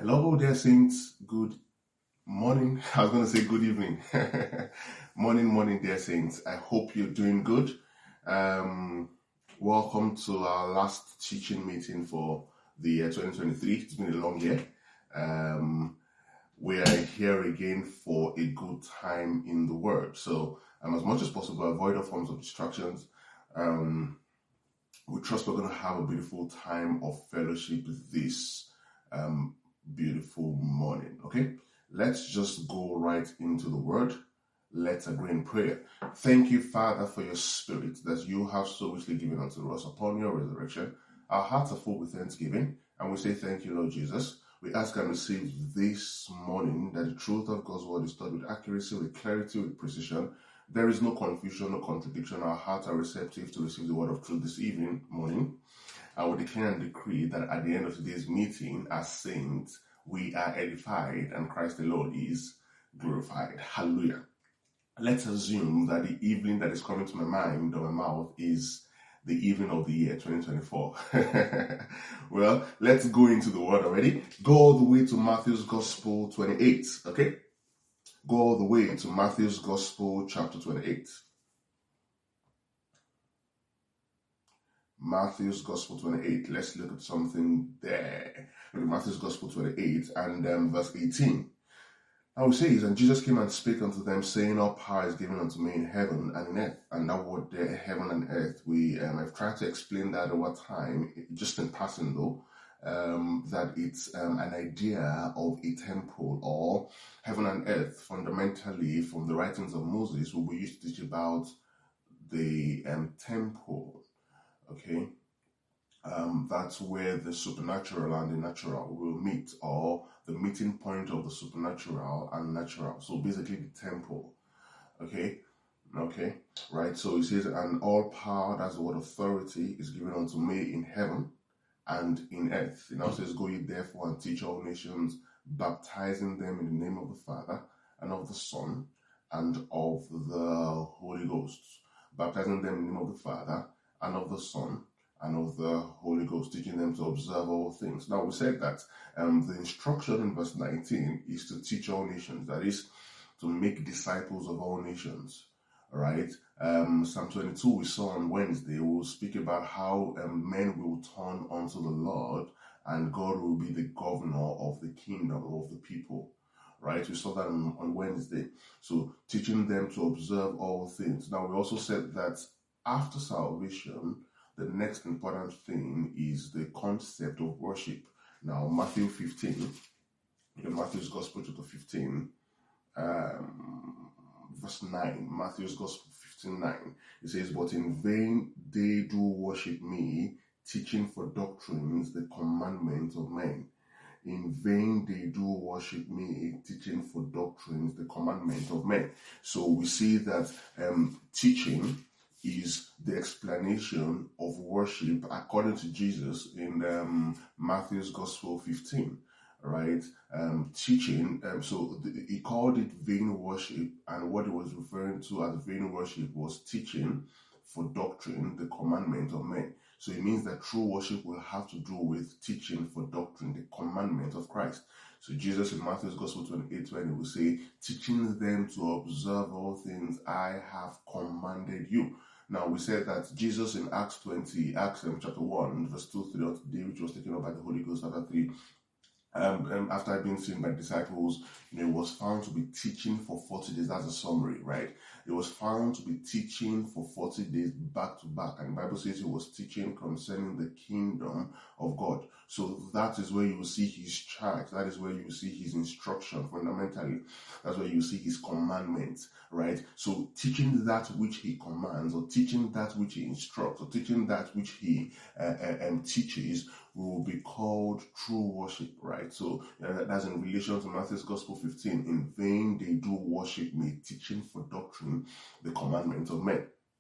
Hello, dear saints. Good morning. I was going to say good evening. Morning, dear saints. I hope you're doing good. Welcome to our last teaching meeting for the year 2023. It's been a long year. We are here again for a good time in the Word. So, as much as possible, avoid all forms of distractions. We trust we're going to have a beautiful time of fellowship this beautiful morning. Okay, let's just go right into the Word. Let's agree in prayer. Thank you, Father, for your Spirit that you have so richly given unto us upon your resurrection. Our hearts are full with thanksgiving, and we say thank you, Lord Jesus. We ask and receive this morning that the truth of God's word is taught with accuracy, with clarity, with precision. There is no confusion, no contradiction. Our hearts are receptive to receive the word of truth this morning. I will declare and decree that at the end of today's meeting, as saints, we are edified and Christ the Lord is glorified. Hallelujah. Let's assume that the evening that is coming to my mind or my mouth is the evening of the year 2024. Well, let's go into the word already. Go all the way to Matthew's Gospel 28. Okay? Go all the way to Matthew's Gospel chapter 28. Matthew's Gospel 28. Let's look at something there. Look at Matthew's Gospel 28 and verse 18. Now it says, and Jesus came and spake unto them, saying, all power is given unto me in heaven and in earth. And that word there, heaven and earth, I've tried to explain that over time, just in passing though, that it's an idea of a temple, or heaven and earth. Fundamentally, from the writings of Moses, we used to teach about the temple. Okay, that's where the supernatural and the natural will meet, or the meeting point of the supernatural and natural. So basically the temple. Okay, right. So it says, and all power, that's the word authority, is given unto me in heaven and in earth. It now says, go ye therefore and teach all nations, baptizing them in the name of the Father and of the Son and of the Holy Ghost. Baptizing them in the name of the Father and of the Son and of the Holy Ghost, teaching them to observe all things. Now, we said that the instruction in verse 19 is to teach all nations, that is, to make disciples of all nations. All right. Psalm 22 we saw on Wednesday. We'll speak about how men will turn unto the Lord, and God will be the governor of the kingdom of the people. Right, we saw that on Wednesday. So teaching them to observe all things. Now, we also said that after salvation, the next important thing is the concept of worship. Now, Matthew 15, Matthew's Gospel chapter 15, verse 9, Matthew's Gospel 15:9, it says, but in vain they do worship me, teaching for doctrines the commandments of men. In vain they do worship me, teaching for doctrines the commandments of men. So we see that teaching is the explanation of worship according to Jesus in Matthew's Gospel 15. Right, teaching. So he called it vain worship, and what he was referring to as vain worship was teaching for doctrine, the commandment of men. So it means that true worship will have to do with teaching for doctrine, the commandment of Christ. So Jesus in Matthew's Gospel 28:20 will say, teaching them to observe all things I have commanded you. Now, we said that Jesus in Acts chapter 1, verse 2-3, which was taken up by the Holy Ghost, chapter 3, after being seen by disciples, was found to be teaching for 40 days. That's a summary, right? It was found to be teaching for 40 days back to back. And the Bible says he was teaching concerning the kingdom of God. So that is where you will see his charge. That is where you will see his instruction fundamentally. That's where you see his commandments, right? So teaching that which he commands, or teaching that which he instructs, or teaching that which he teaches will be called true worship, right? So that's in relation to Matthew's Gospel 15. In vain they do worship me, teaching for doctrine the commandments of men.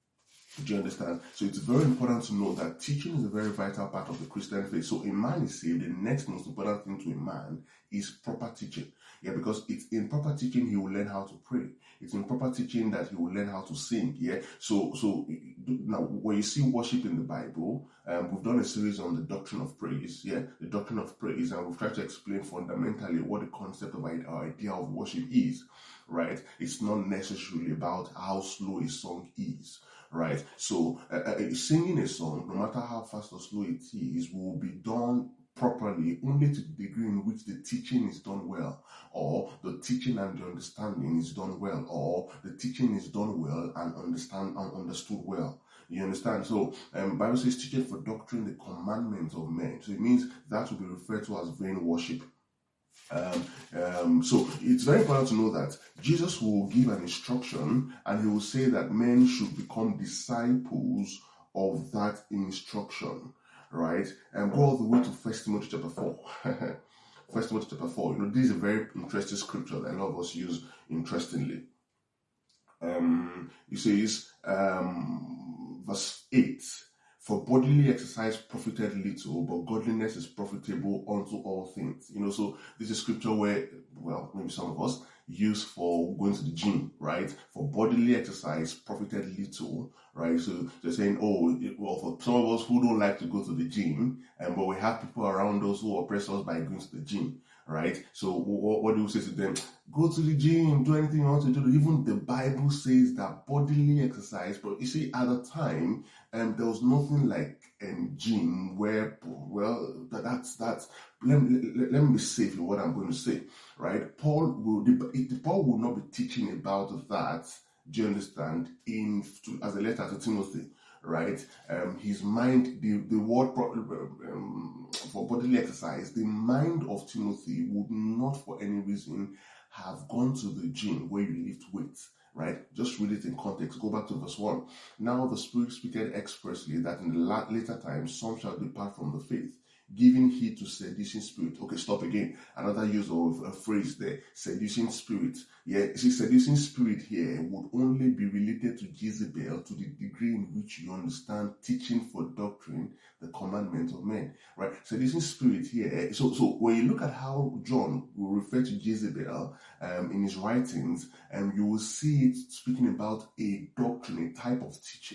Do you understand? So it's very important to know that teaching is a very vital part of the Christian faith. So a man is saved, the next most important thing to a man is proper teaching. Yeah, because it's in proper teaching he will learn how to pray. It's in proper teaching that he will learn how to sing. Yeah. So now when you see worship in the Bible, we've done a series on the doctrine of praise. Yeah, the doctrine of praise, and we've tried to explain fundamentally what the concept of our idea of worship is. Right? It's not necessarily about how slow a song is. Right? So singing a song, no matter how fast or slow it is, will be done properly only to the degree in which the teaching is done well, or the teaching and the understanding is done well, or the teaching is done well and understood well. You understand? So Bible says teaching for doctrine the commandments of men. So it means that will be referred to as vain worship. So it's very important to know that Jesus will give an instruction and he will say that men should become disciples of that instruction, right? And go all the way to 1 Timothy chapter 4. 1 Timothy chapter 4. This is a very interesting scripture that a lot of us use interestingly. It says, verse 8, for bodily exercise profited little, but godliness is profitable unto all things. So this is scripture where, well, maybe some of us use for going to the gym, right? For bodily exercise profited little, right? So they're saying, for some of us who don't like to go to the gym, but we have people around us who oppress us by going to the gym, right? So what do we say to them? Go to the gym, do anything you want to do. Even the Bible says that bodily exercise, but you see, at the time, there was nothing like gym where, well, that's let me be safe in what I'm going to say, right? Paul will not be teaching about that. Do you understand? As a letter to Timothy, right? His mind, the word for bodily exercise, the mind of Timothy would not for any reason have gone to the gym where you lift weights, right? Just read it in context. Go back to verse 1. Now the Spirit speaketh expressly that in the later times some shall depart from the faith, giving heed to seducing spirit. Okay, stop again. Another use of a phrase there, seducing spirit. Yeah, see, seducing spirit here would only be related to Jezebel to the degree in which you understand teaching for doctrine, the commandments of men, right? Seducing spirit here. So when you look at how John will refer to Jezebel in his writings, you will see it speaking about a doctrine, a type of teaching.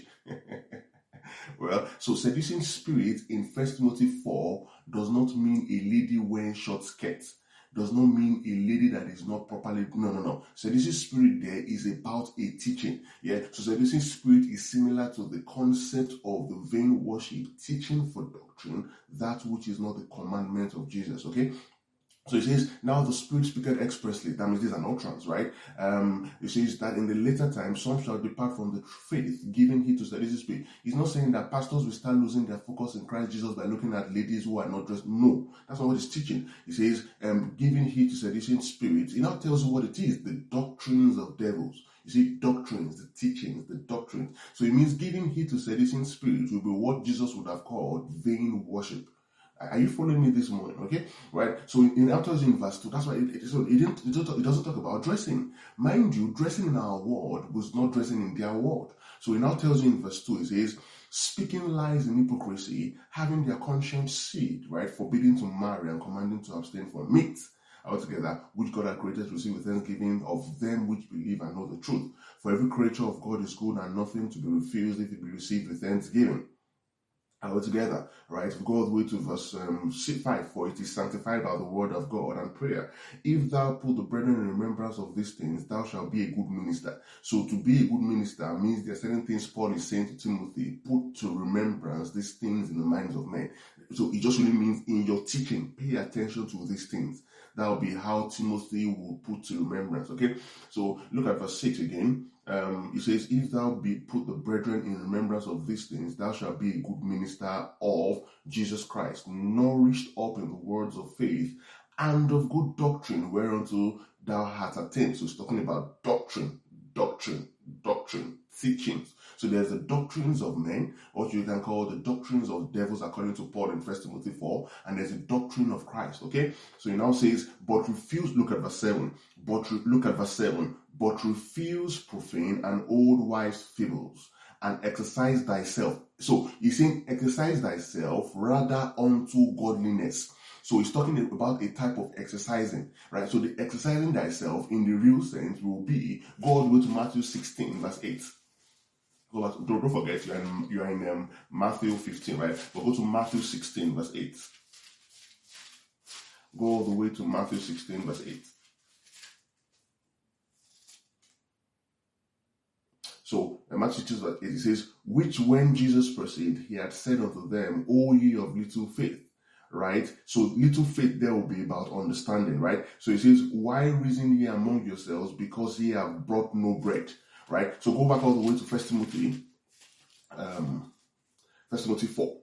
Well, so seducing spirit in 1 Timothy 4 does not mean a lady wearing short skirts. Does not mean a lady that is not properly. No. Seducing spirit there is about a teaching. Yeah. So seducing spirit is similar to the concept of the vain worship, teaching for doctrine, that which is not the commandment of Jesus. Okay. So it says, now the Spirit speaketh expressly. That means this is an utterance, right? It says that in the later time, some shall depart from the faith, giving heed to seducing spirit. He's not saying that pastors will start losing their focus in Christ Jesus by looking at ladies who are not dressed. No, that's not what he's teaching. He says, giving heed to seducing spirits. He now tells you what it is, the doctrines of devils. You see, doctrines, the teachings, the doctrines. So it means giving heed to seducing spirits will be what Jesus would have called vain worship. Are you following me this morning? Okay, right. So in Acts in verse 2, that's why it doesn't talk about dressing. Mind you, dressing in our world was not dressing in their world. So it now tells you in verse 2, it says, speaking lies in hypocrisy, having their conscience seared, right, forbidding to marry and commanding to abstain from meat altogether, which God hath created to receive with thanksgiving of them which believe and know the truth. For every creature of God is good, and nothing to be refused if it be received with thanksgiving. Altogether, right? We go all the way to verse 5, for it is sanctified by the word of God and prayer. If thou put the brethren in remembrance of these things, thou shalt be a good minister. So to be a good minister means there are certain things Paul is saying to Timothy, put to remembrance these things in the minds of men. So it just really means in your teaching, pay attention to these things. That will be how Timothy will put to remembrance. Okay, so look at verse 6 again. It says, if thou be put the brethren in remembrance of these things, thou shalt be a good minister of Jesus Christ, nourished up in the words of faith and of good doctrine, whereunto thou hast attained. So it's talking about doctrine, teachings. So there's the doctrines of men, what you can call the doctrines of devils, according to Paul in 1 Timothy 4, and there's a doctrine of Christ. Okay, so he now says, but refuse. Look at verse 7. But refuse profane and old wives' fables, and exercise thyself. So he's saying exercise thyself rather unto godliness. So he's talking about a type of exercising, right? So the exercising thyself in the real sense will be, go all the way to Matthew 16, verse 8. Don't forget, you are in Matthew 15, right? But go to Matthew 16, verse 8. Go all the way to Matthew 16, verse 8. So, Matthew 16, verse 8, it says, which when Jesus perceived, he had said unto them, O ye of little faith. Right? So, little faith there will be about understanding, right? So, it says, why reason ye among yourselves, because ye have brought no bread, right? So, go back all the way to 1 Timothy, 1 Timothy 4.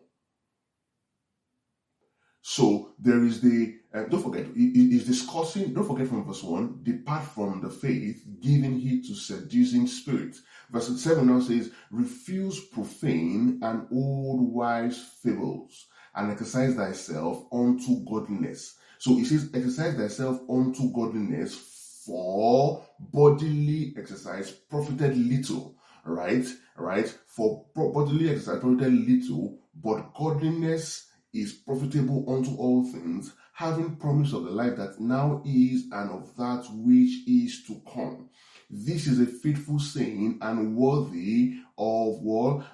So, there is don't forget, he's discussing, don't forget from verse 1, depart from the faith, giving heed to seducing spirits. Verse 7 now says, refuse profane and old wives' fables, and exercise thyself unto godliness. So it says, exercise thyself unto godliness, for bodily exercise profited little, right? For bodily exercise profited little, but godliness is profitable unto all things, having promise of the life that now is and of that which is to come. This is a faithful saying and worthy of what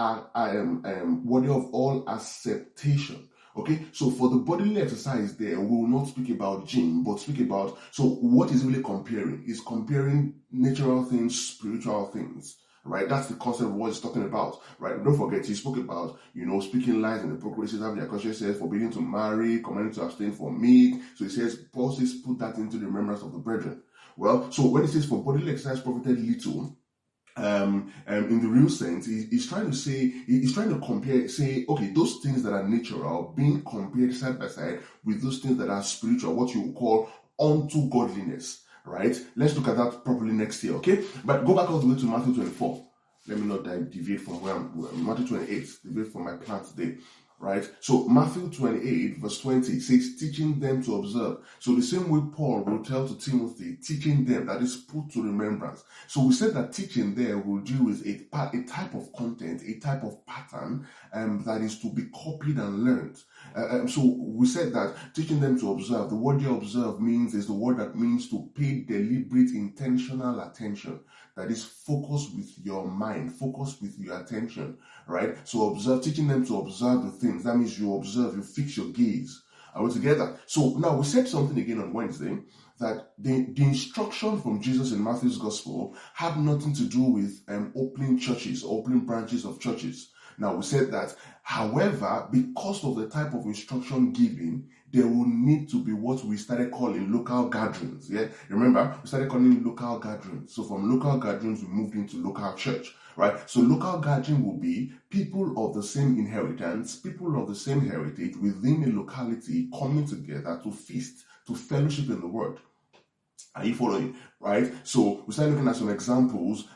worthy of all acceptation. Okay, so for the bodily exercise there, we will not speak about gym, but speak about, so what is really comparing? Is comparing natural things, spiritual things, right? That's the concept of what he's talking about, right? Don't forget, he spoke about, speaking lies in the procreation, having their conscience, says, forbidding to marry, commanding to abstain from meat. So he says, Paul says, put that into the remembrance of the brethren. Well, so when he says for bodily exercise profited little, in the real sense, he's trying to say, he's trying to compare, say, okay, those things that are natural being compared side by side with those things that are spiritual, what you would call unto godliness, right? Let's look at that properly next year, okay? But go back all the way to Matthew 24. Let me not deviate from where Matthew 28, deviate from my plan today. Right? So Matthew 28 verse 20 says, teaching them to observe. So the same way Paul will tell to Timothy, teaching them, that is put to remembrance. So we said that teaching there will deal with a type of content, a type of pattern that is to be copied and learned. So we said that teaching them to observe, the word you observe is the word that means to pay deliberate, intentional attention. That is focus with your mind, focus with your attention, right? So observe, teaching them to observe the things. That means you observe, you fix your gaze. Are we together? So now we said something again on Wednesday, that the instruction from Jesus in Matthew's gospel had nothing to do with opening churches, opening branches of churches. Now we said that, however, because of the type of instruction given, there will need to be what we started calling local gatherings. Yeah, remember, we started calling local gatherings. So from local gatherings, we moved into local church, right? So local gathering will be people of the same inheritance, people of the same heritage within a locality coming together to feast, to fellowship in the word. Are you following? Right? So we started looking at some examples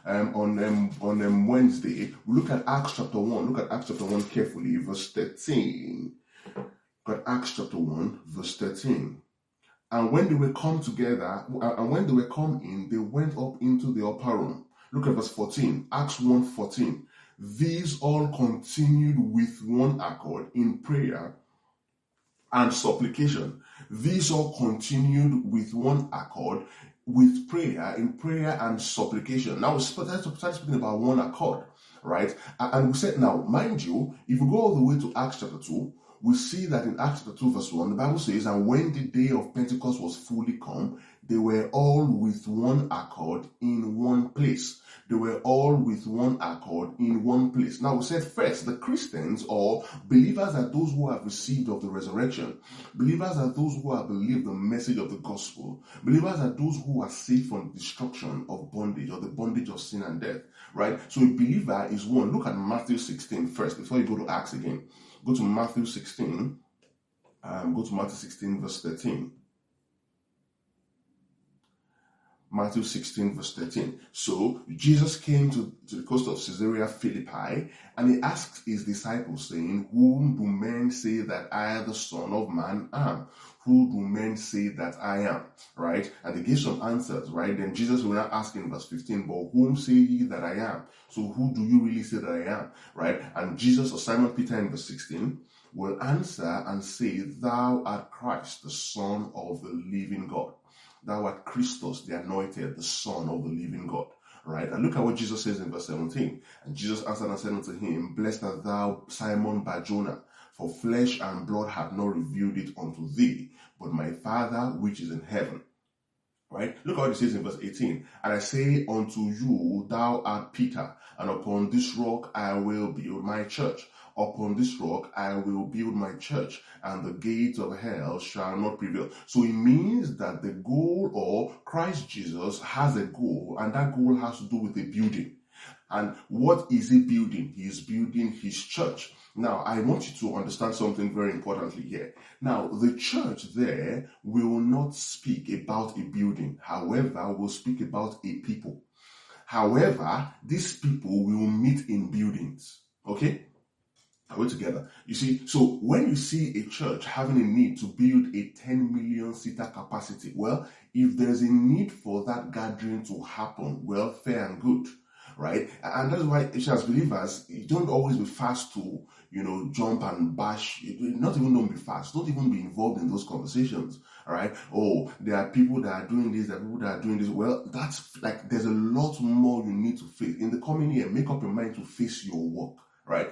on Wednesday. We look at Acts chapter 1. Look at Acts chapter 1 carefully, verse 13. Look at Acts chapter 1, verse 13. And when they were come together, and when they were come in, they went up into the upper room. Look at verse 14. Acts 1:14. These all continued with one accord in prayer and supplication. These all continued with one accord with prayer, in prayer and supplication. Now we start speaking about one accord, right? And we said, now, mind you, if we go all the way to Acts chapter 2, we see that in Acts chapter 2 verse 1, the Bible says, and when the day of Pentecost was fully come, they were all with one accord in one place. They were all with one accord in one place. Now we said first, the Christians or believers are those who have received of the resurrection. Believers are those who have believed the message of the gospel. Believers are those who are saved from the destruction of bondage or the bondage of sin and death, right? So a believer is one. Look at Matthew 16 first before you go to Acts again. Go to Matthew 16. Go to Matthew 16 verse 13. Matthew 16 verse 13. So Jesus came to the coast of Caesarea Philippi, and he asked his disciples, saying, whom do men say that I, the Son of Man, am? who do men say that I am? Right? And they gave some answers, right? Then Jesus will now ask in verse 15, but whom say ye that I am? So who do you really say that I am? Right? And Jesus or Simon Peter in verse 16 will answer and say, thou art Christ, the Son of the living God. Thou art Christos, the anointed, the Son of the living God. Right? And look at what Jesus says in verse 17. And Jesus answered and said unto him, blessed art thou, Simon Bar-Jonah, for flesh and blood have not revealed it unto thee, but my Father which is in heaven. Right? Look at what it says in verse 18. And I say unto you, thou art Peter, and upon this rock I will build my church. Upon this rock I will build my church, and the gates of hell shall not prevail. So it means that the goal, or Christ Jesus has a goal, and that goal has to do with a building. And what is he building? He is building his church. Now, I want you to understand something very importantly here. Now, the church there will not speak about a building. However, will speak about a people. However, these people will meet in buildings. Okay? Are we together? You see, so when you see a church having a need to build a 10 million seater capacity, well, if there's a need for that gathering to happen, well, fair and good. Right? And that's why as believers, you don't always be fast to, jump and bash. Not even don't be fast. Don't even be involved in those conversations. All right? Oh, there are people that are doing this, there are people that are doing this. Well, that's like, there's a lot more you need to face. In the coming year, make up your mind to face your work. Right?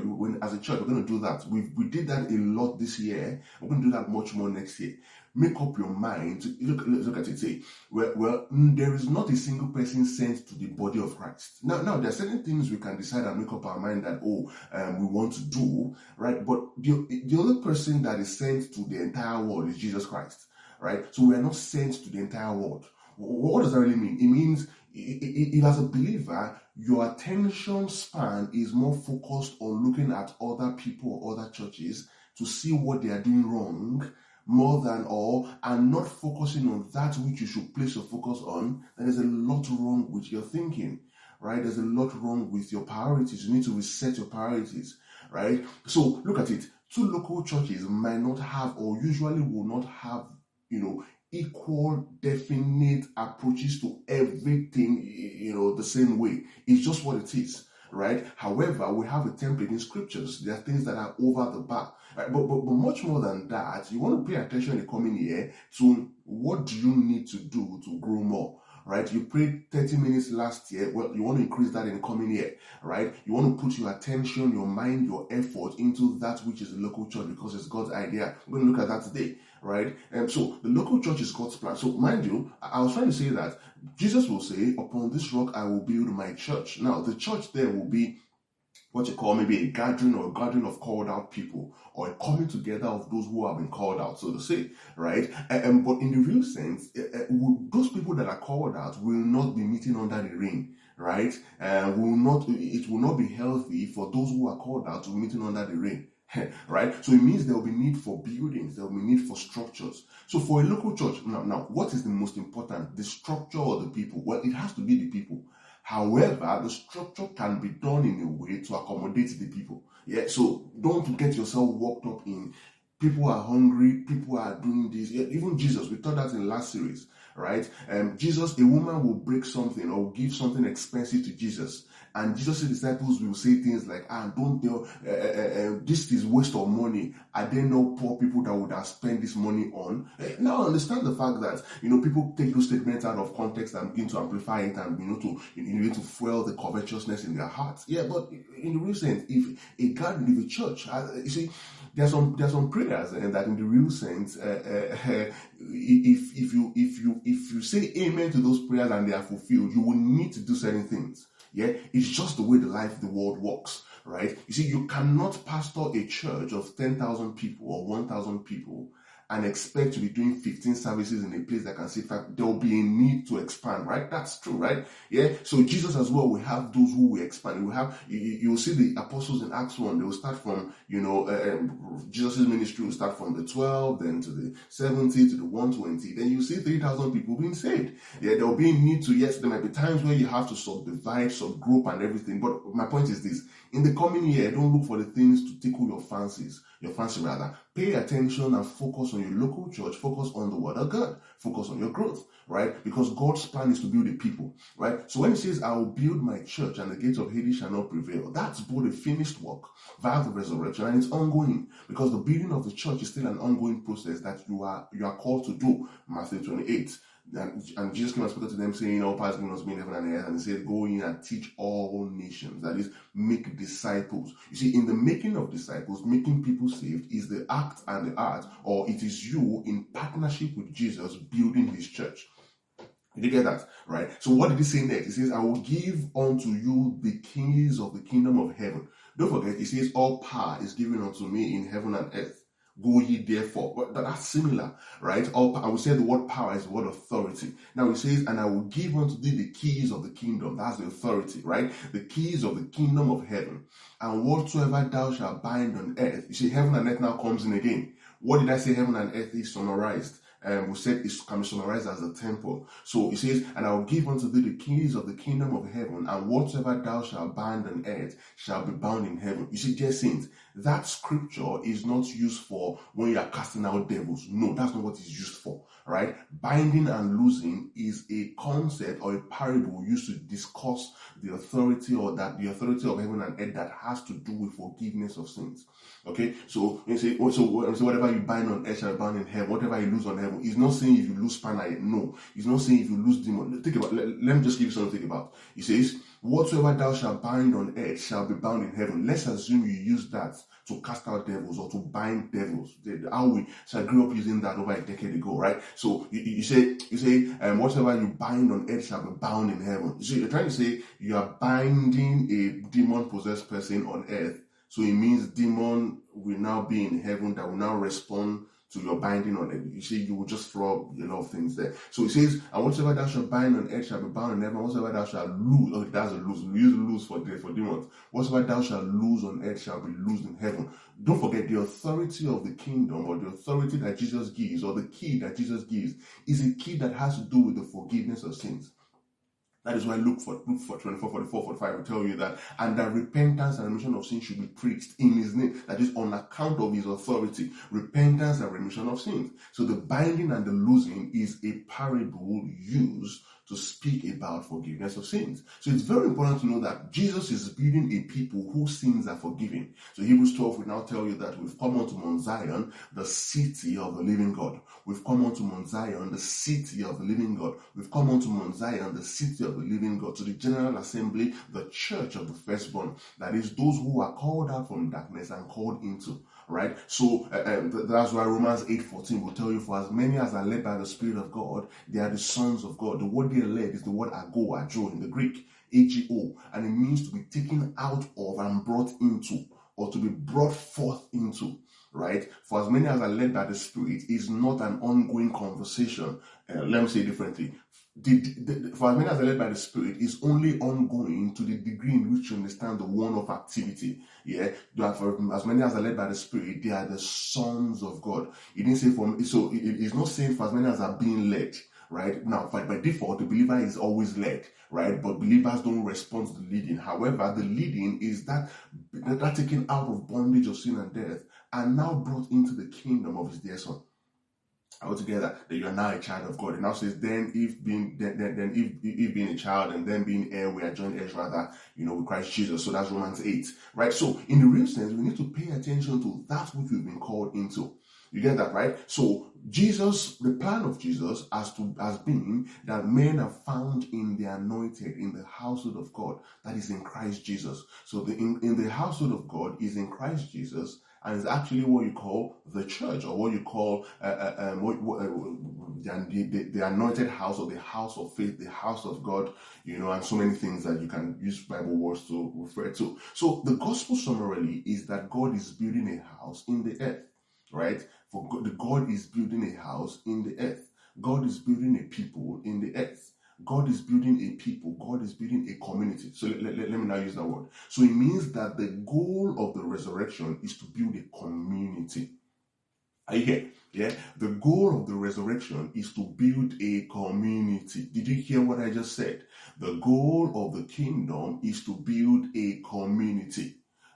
As a church, we're going to do that. We did that a lot this year. We're going to do that much more next year. Make up your mind. Look at it. Say, well, there is not a single person sent to the body of Christ. Now, there are certain things we can decide and make up our mind that, we want to do, right? But the other person that is sent to the entire world is Jesus Christ, right? So we are not sent to the entire world. What does that really mean? It means, if as a believer, your attention span is more focused on looking at other people or other churches to see what they are doing wrong, more than and not focusing on that which you should place your focus on, then there's a lot wrong with your thinking, right? There's a lot wrong with your priorities. You need to reset your priorities, right? So look at it. Two local churches might not have, or usually will not have, equal, definite approaches to everything, the same way. It's just what it is, right? However, we have a template in scriptures. There are things that are over the bar. Right? But much more than that, you want to pay attention in the coming year to what do you need to do to grow more. Right? You prayed 30 minutes last year. Well, you want to increase that in the coming year, right? You want to put your attention, your mind, your effort into that which is the local church because it's God's idea. We're going to look at that today, right? And so the local church is God's plan. So mind you, I was trying to say that Jesus will say, upon this rock I will build my church. Now, the church there will be what you call maybe a gathering of called out people, or a coming together of those who have been called out, so to say, right? But in the real sense, those people that are called out will not be meeting under the ring, right? It will not be healthy for those who are called out to be meeting under the ring. Right? So it means there will be need for buildings, there will be need for structures. So for a local church, now what is the most important? The structure or the people? Well, it has to be the people. However, the structure can be done in a way to accommodate the people. Yeah, so don't get yourself worked up in people are hungry, people are doing this. Yeah, even Jesus, we taught that in the last series, right? Jesus, a woman will break something or give something expensive to Jesus. And Jesus' disciples will say things like, don't tell, this is waste of money. Are there no poor people that would have spent this money on? Now understand the fact that, people take those statements out of context and begin to amplify it and, to fuel the covetousness in their hearts. Yeah, but in the real sense, if a church, you see, there's some prayers and that in the real sense, if you say amen to those prayers and they are fulfilled, you will need to do certain things. Yeah, it's just the way the world works, right? You see, you cannot pastor a church of 10,000 people or 1,000 people and expect to be doing 15 services in a place that can sit 5. There will be a need to expand, right? That's true, right? Yeah. So Jesus as well, we have those who will expand. We have, you'll see the apostles in Acts 1, they will start from, Jesus' ministry will start from the 12, then to the 70, to the 120. Then you see 3,000 people being saved. Yeah, there will be a need to, yes, there might be times where you have to subdivide, subgroup and everything. But my point is this, in the coming year, don't look for the things to tickle your fancy. pay attention and focus on your local church, focus on the word of God, focus on your growth, right? Because God's plan is to build a people, right? So when he says, I will build my church and the gates of Hades shall not prevail, that's both a finished work via the resurrection, and it's ongoing, because the building of the church is still an ongoing process that you are called to do. Matthew 28. And Jesus came and spoke to them, saying, all power is given unto me in heaven and earth. And he said, go in and teach all nations. That is, make disciples. You see, in the making of disciples, making people saved is the act and the art, or it is you in partnership with Jesus building his church. Did you get that? Right? So what did he say next? He says, I will give unto you the keys of the kingdom of heaven. Don't forget, he says, all power is given unto me in heaven and earth. Go ye therefore. But that's similar, right? I would say the word power is the word authority. Now it says, and I will give unto thee the keys of the kingdom. That's the authority, right? The keys of the kingdom of heaven. And whatsoever thou shalt bind on earth. You see, heaven and earth now comes in again. What did I say heaven and earth is summarized? We said it can be summarized as a temple. So it says, and I will give unto thee the keys of the kingdom of heaven, and whatsoever thou shalt bind on earth shall be bound in heaven. You see, dear saints, that scripture is not used for when you are casting out devils. No, that's not what it's used for, right? Binding and loosing is a concept or a parable used to discuss the authority of heaven and earth that has to do with forgiveness of sins. Okay, so you say, so whatever you bind on earth shall be bound in heaven. Whatever you lose on heaven, he's not saying if you lose spina. No, he's not saying if you lose demon. Think about. Let me just give you something to think about. He says, whatsoever thou shalt bind on earth shall be bound in heaven. Let's assume you use that to cast out devils or to bind devils. So I grew up using that over a decade ago, right? So you say, whatever you bind on earth shall be bound in heaven. You see, you're trying to say you are binding a demon-possessed person on earth. So it means demon will now be in heaven that will now respond to your binding on it. You see, you will just throw a lot of things there. So it says, and whatsoever thou shalt bind on earth shall be bound in heaven. Whatsoever thou shalt loose, okay, that's a loose. We use loose for demons. Whatsoever thou shalt loose on earth shall be loosed in heaven. Don't forget, the authority of the kingdom, or the authority that Jesus gives, or the key that Jesus gives, is a key that has to do with the forgiveness of sins. That is why Luke 24, 44, 45 will tell you that, and that repentance and remission of sin should be preached in his name. That is on account of his authority. Repentance and remission of sins. So the binding and the loosing is a parable used to speak about forgiveness of sins. So it's very important to know that Jesus is building a people whose sins are forgiven. So Hebrews 12 will now tell you that we've come unto Mount Zion, the city of the living God. We've come unto Mount Zion, the city of the living God. We've come unto Mount Zion, the city of the living God. To the general assembly, the church of the firstborn. That is those who are called out from darkness and called into. Right? So that's why Romans 8:14 will tell you, for as many as are led by the Spirit of God, they are the sons of God. The word they are led is the word ago in the Greek, AGO, and it means to be taken out of and brought into, or to be brought forth into. Right? For as many as are led by the Spirit is not an ongoing conversation. Let me say it differently. For as many as are led by the Spirit is only ongoing to the degree in which you understand the one-off activity. Yeah, for as many as are led by the Spirit, they are the sons of God. It didn't say so it's not saying for as many as are being led. Right now, by default, the believer is always led, right? But believers don't respond to the leading. However, the leading is that taken out of bondage of sin and death and now brought into the kingdom of his dear Son. Altogether, that you are now a child of God. It now says, then if being a child and then being heir, we are joint heirs rather, with Christ Jesus. So that's Romans 8, right? So in the real sense, we need to pay attention to that which we've been called into. You get that, right? So Jesus, the plan of Jesus has been that men are found in the anointed, in the household of God, that is in Christ Jesus. So in the household of God is in Christ Jesus, and it's actually what you call the church, or what you call the anointed house, or the house of faith, the house of God, and so many things that you can use Bible words to refer to. So the gospel summarily is that God is building a house in the earth, right? For God is building a house in the earth. God is building a people in the earth. God is building a people. God is building a community. So let me now use that word. So it means that the goal of the resurrection is to build a community. Are you here? Yeah. The goal of the resurrection is to build a community. Did you hear what I just said? The goal of the kingdom is to build a community.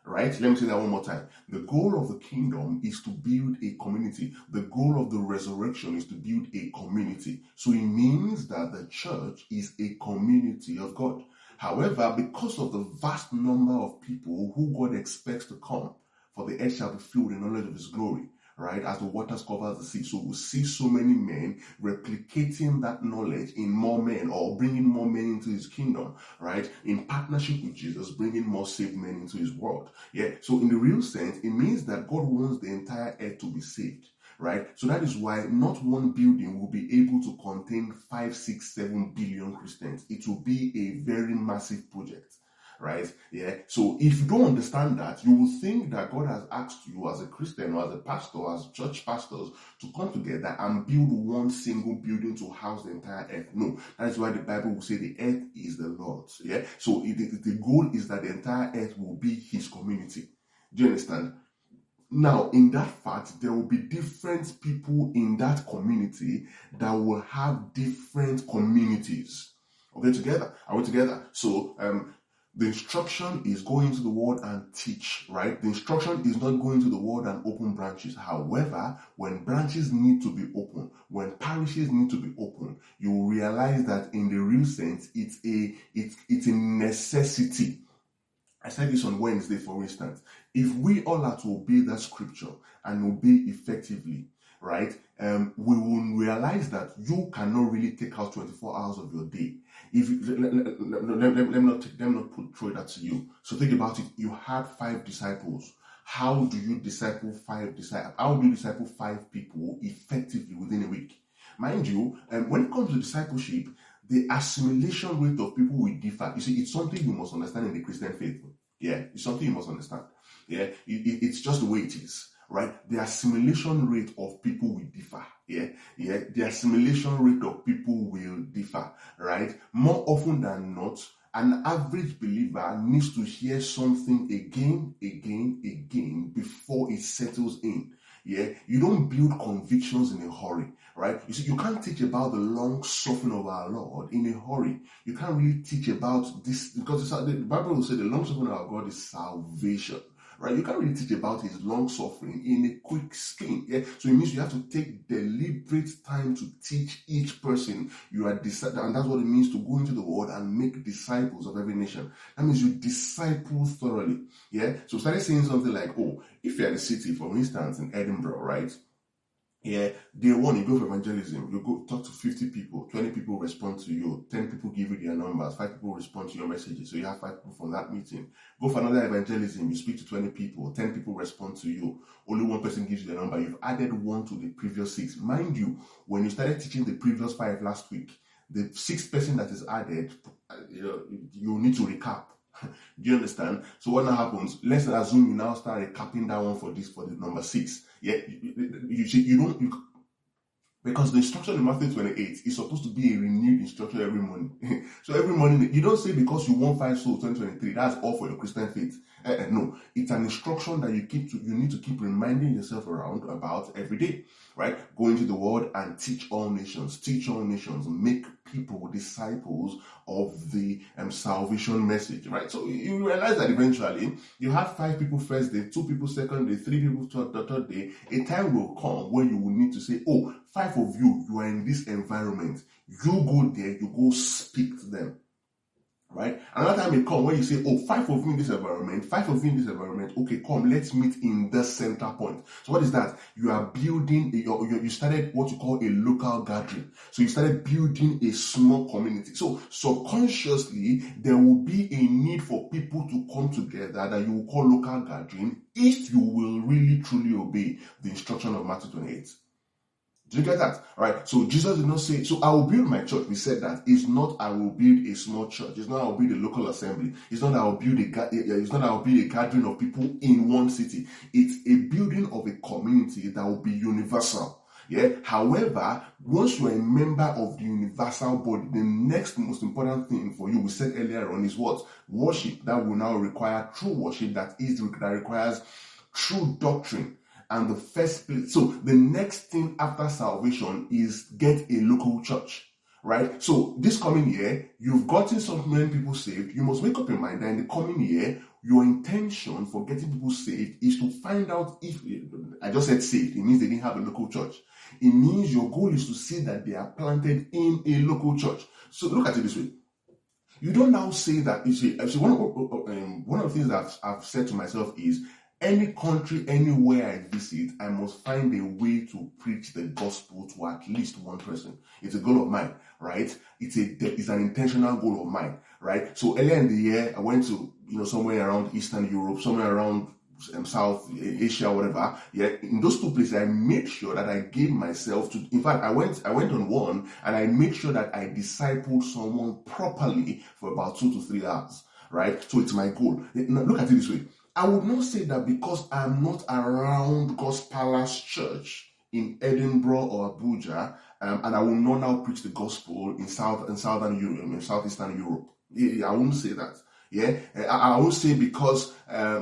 Right? Let me say that one more time. The goal of the kingdom is to build a community. The goal of the resurrection is to build a community. So it means that the church is a community of God. However, because of the vast number of people who God expects to come, for the earth shall be filled in knowledge of his glory, right, as the waters cover the sea. So we'll see so many men replicating that knowledge in more men, or bringing more men into his kingdom, right, in partnership with Jesus, bringing more saved men into his world. Yeah. So in the real sense, it means that God wants the entire earth to be saved. Right? So that is why not one building will be able to contain 5, 6, 7 billion Christians. It will be a very massive project. Right? Yeah. So if you don't understand that, you will think that God has asked you as a Christian or as a pastor, as church pastors, to come together and build one single building to house the entire earth. No, that is why the Bible will say the earth is the Lord's. Yeah. So the goal is that the entire earth will be his community. Do you understand? Now, in that fact, there will be different people in that community that will have different communities. Okay, together. Are we together? So, the instruction is go into the world and teach, right? The instruction is not going to the world and open branches. However, when branches need to be open, when parishes need to be open, you will realize that in the real sense, it's a necessity. I said this on Wednesday, for instance. If we all are to obey that scripture and obey effectively, right, we will realize that you cannot really take out 24 hours of your day. If let me not throw that to you. So think about it. You had 5 disciples. How do you disciple 5 disciples? How do you disciple 5 people effectively within a week? Mind you, when it comes to discipleship, the assimilation rate of people will differ. You see, it's something you must understand in the Christian faith. Yeah, it's something you must understand. Yeah, it's just the way it is, right? The assimilation rate of people will differ. Yeah, the assimilation rate of people will differ, right? More often than not, an average believer needs to hear something again before it settles in. Yeah, you don't build convictions in a hurry, right? You see, you can't teach about the long suffering of our Lord in a hurry. You can't really teach about this, because the Bible will say the long suffering of our God is salvation, right? You can't really teach about his long suffering in a quick skin. Yeah, so it means you have to take deliberate time to teach each person. You are and that's what it means to go into the world and make disciples of every nation. That means you disciple thoroughly. Yeah, so started saying something like, oh, if you're in a city, for instance, in Edinburgh, right? Yeah, day one, you go for evangelism, you go talk to 50 people, 20 people respond to you, 10 people give you their numbers, 5 people respond to your messages, so you have 5 people from that meeting. Go for another evangelism, you speak to 20 people, 10 people respond to you, only 1 person gives you their number, you've added 1 to the previous 6. Mind you, when you started teaching the previous 5 last week, the 6th person that is added, you need to recap. Do you understand? So what now happens? Let's assume you now start recapping that one for the number 6. Yeah, because the instruction in Matthew 28 is supposed to be a renewed instruction every morning. So every morning, you don't say because you won 5 souls 2023, that's all for your Christian faith. No, it's an instruction that you need to keep reminding yourself about every day, right? Go into the world and teach all nations, make people disciples of the salvation message, right? So you realize that eventually you have 5 people first day, 2 people second day, 3 people third day. A time will come when you will need to say, oh, 5 of you are in this environment. You go there, you go speak to them. Right? Another time may come when you say, oh, 5 of you in this environment, 5 of you in this environment, okay, come, let's meet in the center point. So what is that? You are building, you started what you call a local gathering. So you started building a small community. So subconsciously, there will be a need for people to come together that you will call local gathering if you will really truly obey the instruction of Matthew 28. Do you get that? All right. So Jesus did not say, so I will build my church. We said that. It's not I will build a small church. It's not I will build a local assembly. It's not I will build a gathering of people in one city. It's a building of a community that will be universal. Yeah. However, once you are a member of the universal body, the next most important thing for you, we said earlier on, is what? Worship. That will now require true worship. That requires true doctrine. And the first place, so the next thing after salvation is get a local church, right? So this coming year, you've gotten so many people saved. You must make up your mind that in the coming year, your intention for getting people saved is to find out if, I just said saved, it means they didn't have a local church. It means your goal is to see that they are planted in a local church. So look at it this way. You don't now say that, you see one of the things that I've said to myself is, any country, anywhere I visit, I must find a way to preach the gospel to at least one person. It's a goal of mine, right? It's an intentional goal of mine, right? So earlier in the year, I went to, somewhere around Eastern Europe, somewhere around South Asia, whatever. Yeah, in those two places, I made sure that I gave myself to. In fact, I went on one, and I made sure that I discipled someone properly for about 2 to 3 hours, right? So it's my goal. Now, look at it this way. I would not say that because I'm not around God's Palace Church in Edinburgh or Abuja, and I will not now preach the gospel in Southeastern Europe. Yeah, I won't say that. Yeah, I won't say because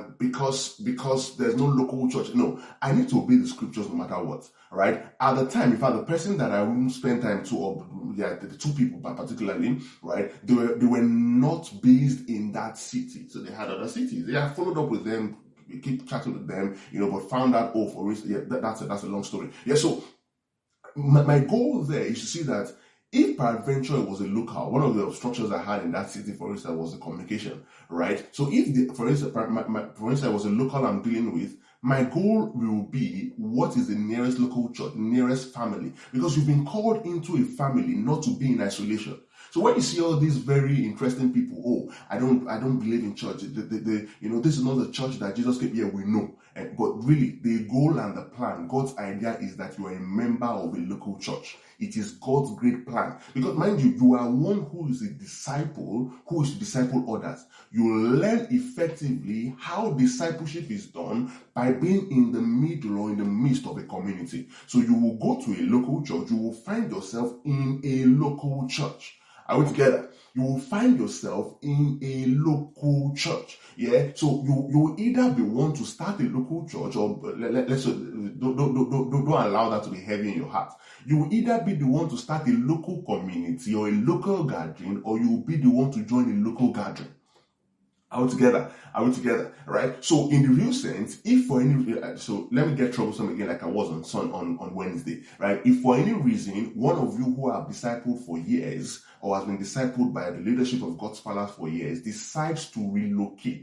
there's no local church. No, I need to obey the scriptures no matter what. Right? At the time, in fact, the person that I wouldn't spend time to, or the two people particularly, right? They were not based in that city, so they had other cities. They had followed up with them, keep chatting with them, but found out, for instance, that's a long story. Yeah, so my goal there is to see that if peradventure it was a local, one of the obstructions I had in that city, for instance, was the communication, right? So if, for instance, it was a local I'm dealing with, my goal will be, what is the nearest local church, nearest family? Because you've been called into a family, not to be in isolation. So when you see all these very interesting people, I don't believe in church. This is not the church that Jesus came. Yeah, we know. But really, the goal and the plan, God's idea is that you are a member of a local church. It is God's great plan. Because mind you, you are one who is a disciple, who is to disciple others. You learn effectively how discipleship is done by being in the middle or in the midst of a community. So you will go to a local church, you will find yourself in a local church. Are we together? You will find yourself in a local church. Yeah. So you will either be one to start a local church, or let's don't allow that to be heavy in your heart. You will either be the one to start a local community or a local gathering, or you will be the one to join a local gathering. Are we together? Right? So in the real sense, if for any, so let me get troublesome again, like I was on Wednesday, right? If for any reason, one of you who have discipled for years, or has been discipled by the leadership of God's Palace for years, decides to relocate,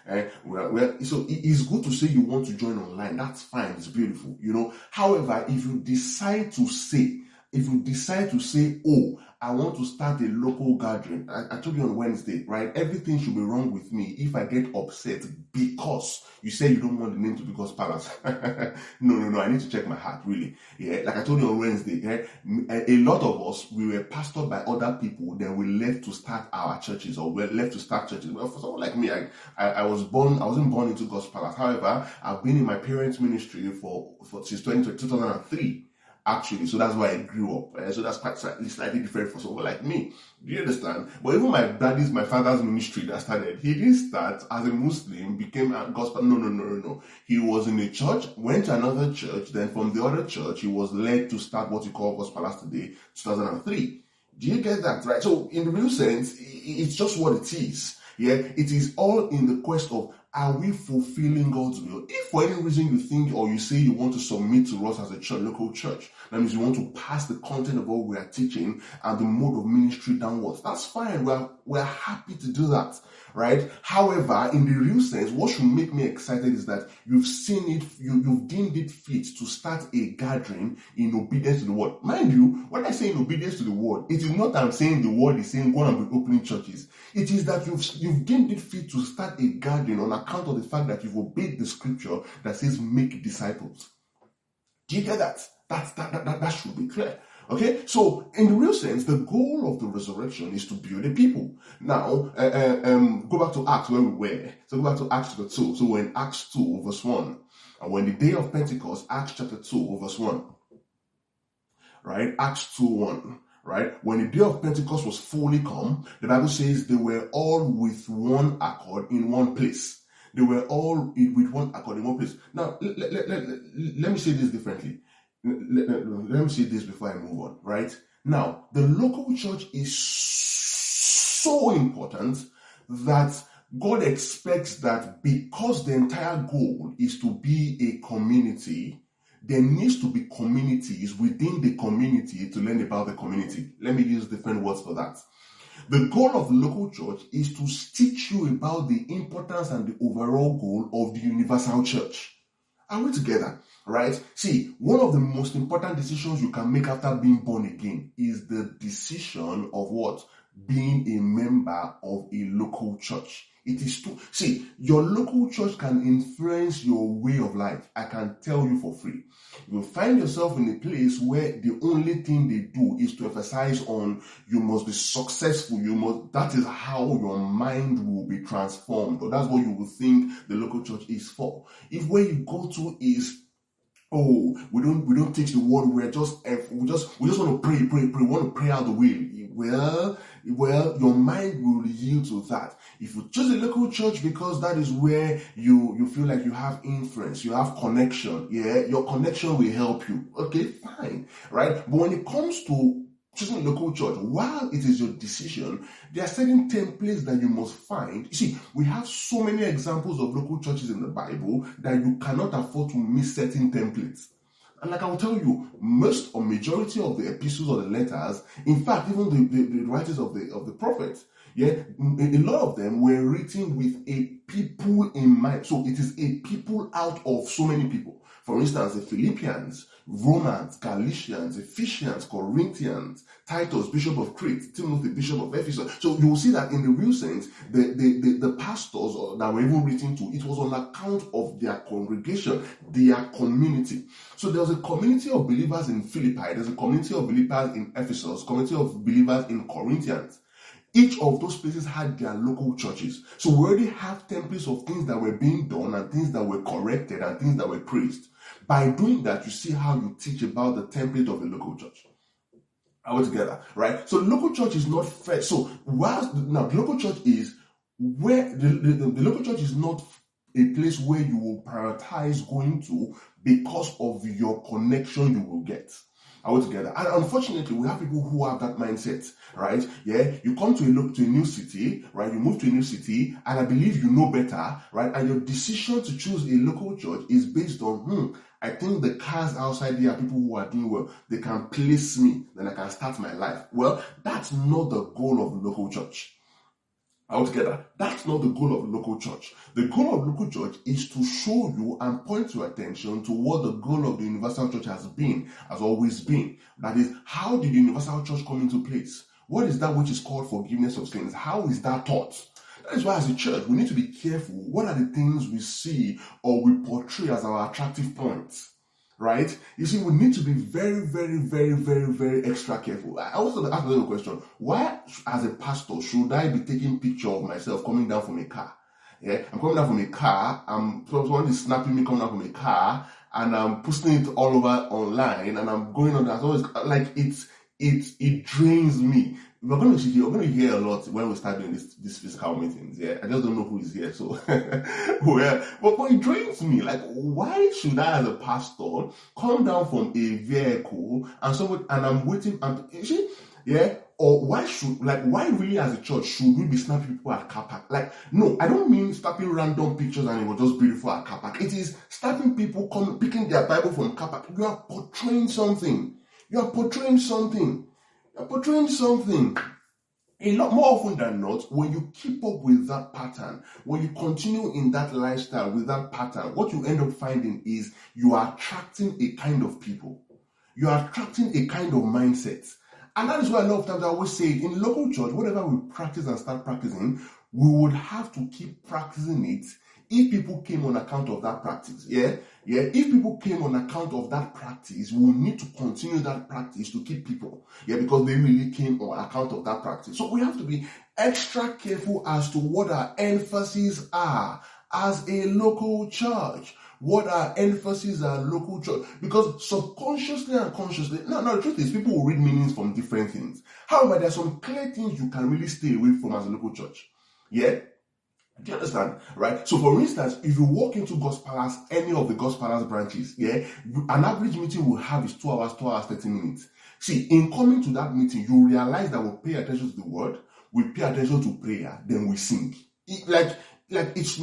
so it's good to say you want to join online. That's fine. It's beautiful, However, if you decide to say, I want to start a local gathering. I told you on Wednesday, right? Everything should be wrong with me if I get upset because you say you don't want the name to be God's Palace. No. I need to check my heart, really. Yeah, like I told you on Wednesday, a lot of us, we were pastored by other people, then we left to start our churches, or we left to start churches. Well, for someone like me, I wasn't born into God's Palace. However, I've been in my parents' ministry since 2003. Actually, so that's why I grew up. So that's quite slightly different for someone like me. Do you understand? But even my father's ministry that started, he didn't start as a Muslim, became a gospel. No. He was in a church, went to another church, then from the other church, he was led to start what you call Gospel Palace today, 2003. Do you get that, right? So in the real sense, it's just what it is. Yeah, it is all in the quest of, are we fulfilling God's will? If for any reason you think, or you say you want to submit to us as a church, local church, that means you want to pass the content of what we are teaching and the mode of ministry downwards, that's fine. We're happy to do that, right? However, in the real sense, what should make me excited is that you've seen it, you've deemed it fit to start a gathering in obedience to the word. Mind you, when I say in obedience to the word, it is not that I'm saying the word is saying go and be opening churches. It is that you've deemed it fit to start a gathering on account of the fact that you've obeyed the scripture that says make disciples. Do you get that? That should be clear. Okay, so in the real sense, the goal of the resurrection is to build a people. Now, go back to Acts where we were. So go back to Acts chapter 2. So we're in Acts 2 verse 1. And when the day of Pentecost, Acts chapter 2 verse 1. Right? Acts 2:1. Right? When the day of Pentecost was fully come, the Bible says they were all with one accord in one place. They were all with one accord in one place. Now, let me say this differently. Let me say this before I move on, right? Now, the local church is so important that God expects that because the entire goal is to be a community, there needs to be communities within the community to learn about the community. Let me use different words for that. The goal of the local church is to teach you about the importance and the overall goal of the universal church. Are we together? Right? See, one of the most important decisions you can make after being born again is the decision of what? Being a member of a local church. It is to see, your local church can influence your way of life. I can tell you for free. You will find yourself in a place where the only thing they do is to emphasize on you must be successful. That is how your mind will be transformed, or that's what you will think the local church is for. If where you go to is, oh, we don't teach the word, we just want to pray, we want to pray out the will. Well, your mind will yield to that. If you choose a local church because that is where you feel like you have influence, you have connection, your connection will help you. Okay, fine, right? But when it comes to choosing a local church, while it is your decision, there are certain templates that you must find. You see, we have so many examples of local churches in the Bible that you cannot afford to miss certain templates. And like I will tell you, most or majority of the epistles or the letters, in fact, even the writers of the prophets, a lot of them were written with a people in mind. So it is a people out of so many people. For instance, the Philippians, Romans, Galatians, Ephesians, Corinthians, Titus, Bishop of Crete, Timothy, Bishop of Ephesus. So you will see that in the real sense, the pastors that were even written to, it was on account of their congregation, their community. So there was a community of believers in Philippi, there's a community of believers in Ephesus, community of believers in Corinthians. Each of those places had their local churches. So we already have templates of things that were being done and things that were corrected and things that were praised. By doing that, you see how you teach about the template of a local church. Are we together? Right? So local church is not fair. So now the local church is where the local church is not a place where you will prioritize going to because of your connection you will get. Are we together? And unfortunately, we have people who have that mindset, right? You come to a new city, right? You move to a new city, and I believe you know better, right? And your decision to choose a local church is based on, I think the cars outside there are people who are doing well. They can place me, then I can start my life. Well, that's not the goal of the local church. Altogether, that's not the goal of the local church. The goal of the local church is to show you and point your attention to what the goal of the universal church has always been. That is, how did the universal church come into place? What is that which is called forgiveness of sins? How is that taught? That is why as a church, we need to be careful. What are the things we see or we portray as our attractive points? Right? You see, we need to be very, very, very, very, very extra careful. I also ask a question. Why, as a pastor, should I be taking picture of myself coming down from a car? I'm coming down from a car. Someone is snapping me coming down from a car, and I'm posting it all over online, and I'm going on that. So it's like it drains me. We're going to hear a lot when we start doing this physical meetings. I just don't know who is here. So, but it drains me. Like, why should I, as a pastor, come down from a vehicle and I'm waiting or why really as a church should we be snapping people at car park? Like, no, I don't mean snapping random pictures and it was just beautiful at car park. It is snapping people picking their Bible from car park. You are portraying something. A lot more often than not, when you keep up with that pattern, when you continue in that lifestyle with that pattern, what you end up finding is you are attracting a kind of people. You are attracting a kind of mindset. And that is why a lot of times I always say, in local church, whatever we practice and start practicing, we would have to keep practicing it if people came on account of that practice. If people came on account of that practice, we will need to continue that practice to keep people. Because they really came on account of that practice. So we have to be extra careful as to what our emphases are as a local church. What our emphasis are local church. Because subconsciously and consciously, the truth is people will read meanings from different things. However, there are some clear things you can really stay away from as a local church. Do you understand? Right? So for instance, if you walk into God's Palace, any of the God's Palace branches, an average meeting we'll have is 2 hours, 30 minutes. See, in coming to that meeting, you realize that we pay attention to the word, we pay attention to prayer, then we sing. It's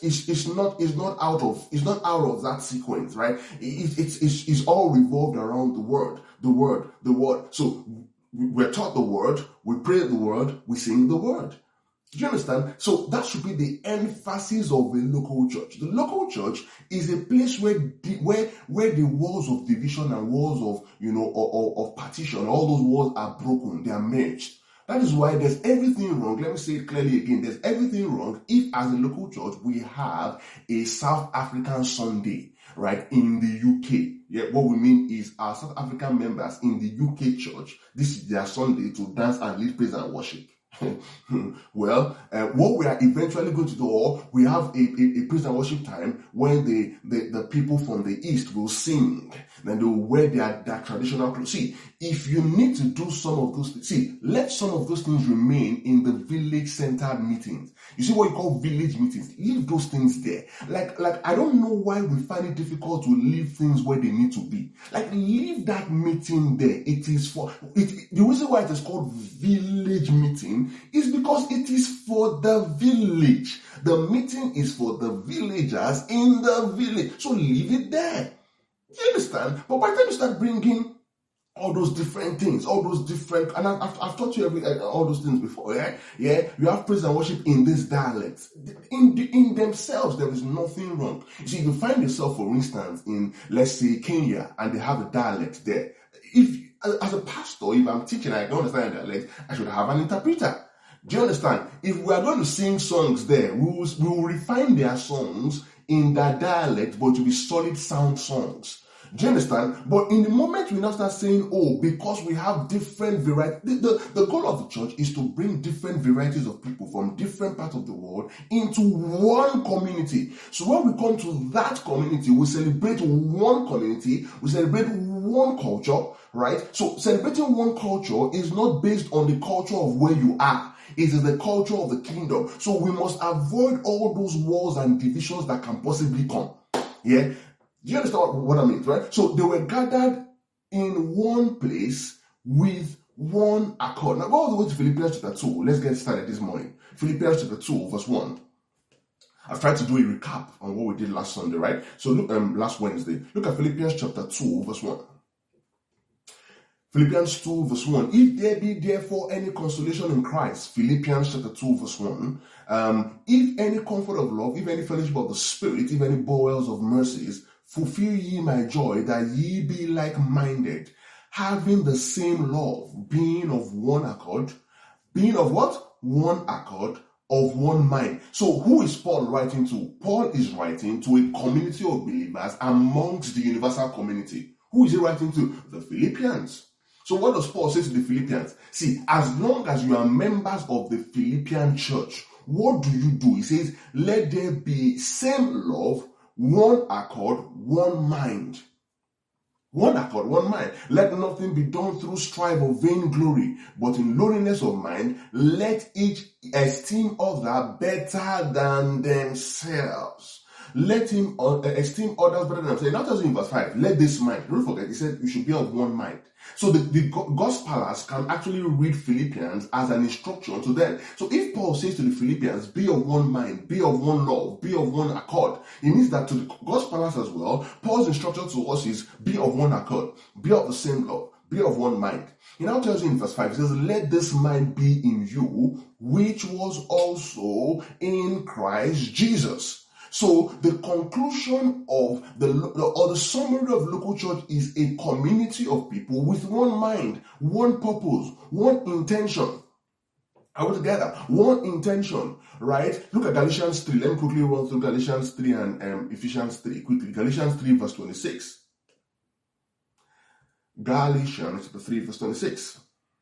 not out of that sequence, right? It's all revolved around the word. So we're taught the word, we pray the word, we sing the word. Do you understand? So that should be the emphasis of a local church. The local church is a place where the walls of division and walls of of partition, all those walls are broken, they are merged. That is why there's everything wrong. Let me say it clearly again. There's everything wrong if, as a local church, we have a South African Sunday, right, in the UK. Yeah, what we mean is our South African members in the UK church, this is their Sunday to dance and lead praise and worship. Well, what we are eventually going to do, or we have a praise and worship time when the people from the east will sing, then they will wear their traditional clothes. See, if you need to do some of those things, let some of those things remain in the village-centered meetings. You see what you call village meetings? Leave those things there. Like I don't know why we find it difficult to leave things where they need to be. Leave that meeting there. It is for it. The reason why it is called village meeting is because it is for the village. The meeting is for the villagers in the village. So leave it there. You understand? But by the time you start bringing all those different things, all those different, and I've taught you all those things before, yeah? You have praise and worship in this dialect. In themselves, there is nothing wrong. You see, you find yourself, for instance, in, let's say, Kenya, and they have a dialect there. If, as a pastor, if I'm teaching, I don't understand dialect, I should have an interpreter. Do you understand? If we are going to sing songs there, we will refine their songs in that dialect, but to be solid sound songs. Do you understand? But in the moment we now start saying, because we have different varieties, the goal of the church is to bring different varieties of people from different parts of the world into one community. So when we come to that community, we celebrate one community, we celebrate one culture, right? So celebrating one culture is not based on the culture of where you are. It is the culture of the kingdom. So we must avoid all those wars and divisions that can possibly come. Yeah? Do you understand what I mean, right? So they were gathered in one place with one accord. Now go all the way to Philippians chapter 2. Let's get started this morning. Philippians chapter 2, verse 1. I've tried to do a recap on what we did last Sunday, right? So look, last Wednesday. Look at Philippians chapter 2, verse 1. Philippians 2, verse 1. If there be therefore any consolation in Christ, Philippians chapter 2, verse 1. If any comfort of love, if any fellowship of the Spirit, if any bowels of mercies, fulfill ye my joy, that ye be like-minded, having the same love, being of one accord. Being of what? One accord, of one mind. So who is Paul writing to? Paul is writing to a community of believers amongst the universal community. Who is he writing to? The Philippians. So what does Paul say to the Philippians? See, as long as you are members of the Philippian church, what do? He says, let there be same love, one accord, one mind. One accord, one mind. Let nothing be done through strife or vainglory, but in lowliness of mind, let each esteem other better than themselves. Let him esteem others better than themselves. Not just in verse 5, let this mind. Don't forget, he said you should be of one mind. So the Gospelers can actually read Philippians as an instruction to them. So if Paul says to the Philippians, be of one mind, be of one love, be of one accord, it means that to the Gospelers as well, Paul's instruction to us is be of one accord, be of the same love, be of one mind. He now tells you in verse 5, he says, let this mind be in you, which was also in Christ Jesus. So the conclusion of the summary of local church is a community of people with one mind, one purpose, one intention. Are we together? One intention, right? Look at Galatians 3. Let me quickly run through Galatians 3 and Ephesians 3 quickly. Galatians 3 verse 26. Galatians 3 verse 26.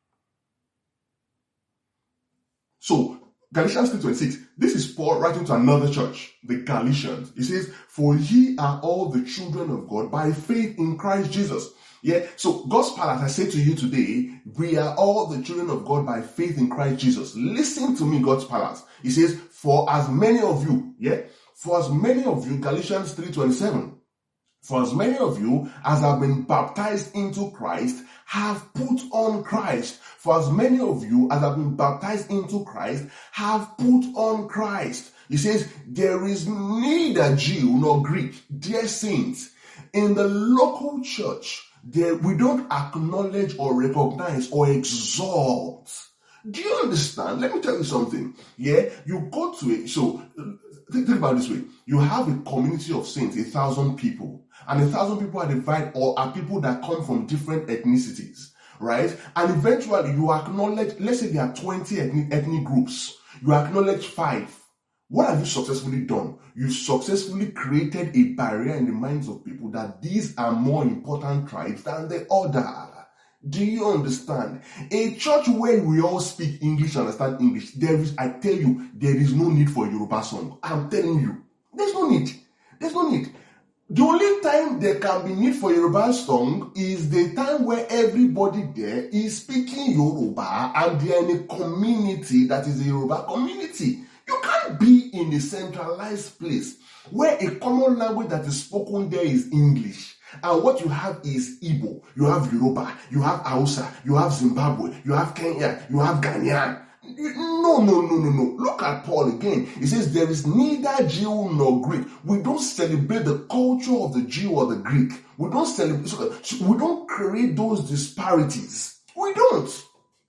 So, Galatians 3:26, this is Paul writing to another church, the Galatians. He says, for ye are all the children of God by faith in Christ Jesus. Yeah, so Gospel, as I say to you today, we are all the children of God by faith in Christ Jesus. Listen to me, God's Palace. He says, for as many of you, Galatians 3:27. For as many of you as have been baptized into Christ have put on Christ. For as many of you as have been baptized into Christ have put on Christ. He says, there is neither Jew nor Greek, dear saints. In the local church, we don't acknowledge or recognize or exalt. Do you understand? Let me tell you something. Yeah, you go to it. So think about it this way. You have a community of saints, 1,000 people. And 1,000 people are divided or are people that come from different ethnicities, right? And eventually you acknowledge, let's say there are 20 ethnic groups. You acknowledge 5. What have you successfully done? You've successfully created a barrier in the minds of people that these are more important tribes than the other. Do you understand? A church where we all speak English, understand English, I tell you, there is no need for a Yoruba song. I'm telling you, there's no need. There's no need. The only time there can be need for Yoruba song is the time where everybody there is speaking Yoruba and they are in a community that is a Yoruba community. You can't be in a centralized place where a common language that is spoken there is English. And what you have is Igbo, you have Yoruba, you have Hausa, you have Zimbabwe, you have Kenya, you have Ghanaian. No. Look at Paul again. He says there is neither Jew nor Greek. We don't celebrate the culture of the Jew or the Greek. We don't celebrate. We don't create those disparities. We don't.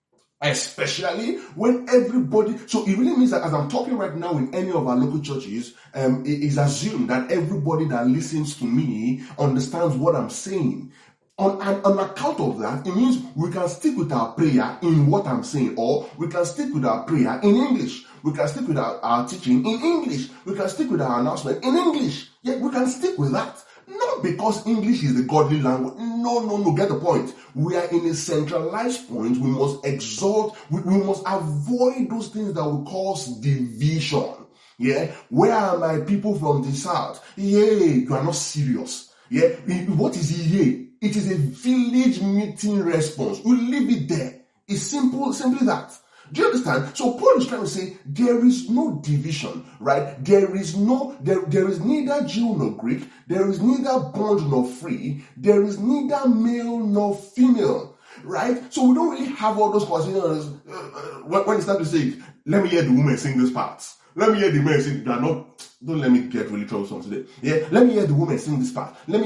Especially when everybody, so it really means that as I'm talking right now in any of our local churches, it is assumed that everybody that listens to me understands what I'm saying. On account of that, it means we can stick with our prayer in what I'm saying, or we can stick with our prayer in English. We can stick with our teaching in English. We can stick with our announcement in English. Yeah, we can stick with that. Not because English is the godly language. No, get the point. We are in a centralized point. We must exalt. We must avoid those things that will cause division. Yeah, where are my people from the south? Yeah, you are not serious. Yeah, what is yeah? It is a village meeting response. We leave it there. It's simply that. Do you understand? So Paul is trying to say there is no division, right? There is neither Jew nor Greek. There is neither bond nor free. There is neither male nor female, right? So we don't really have all those conversations when you start to say, let me hear the woman sing this part. Let me hear the men sing. Don't let me get really troublesome today. Yeah, let me hear the woman sing this part. Let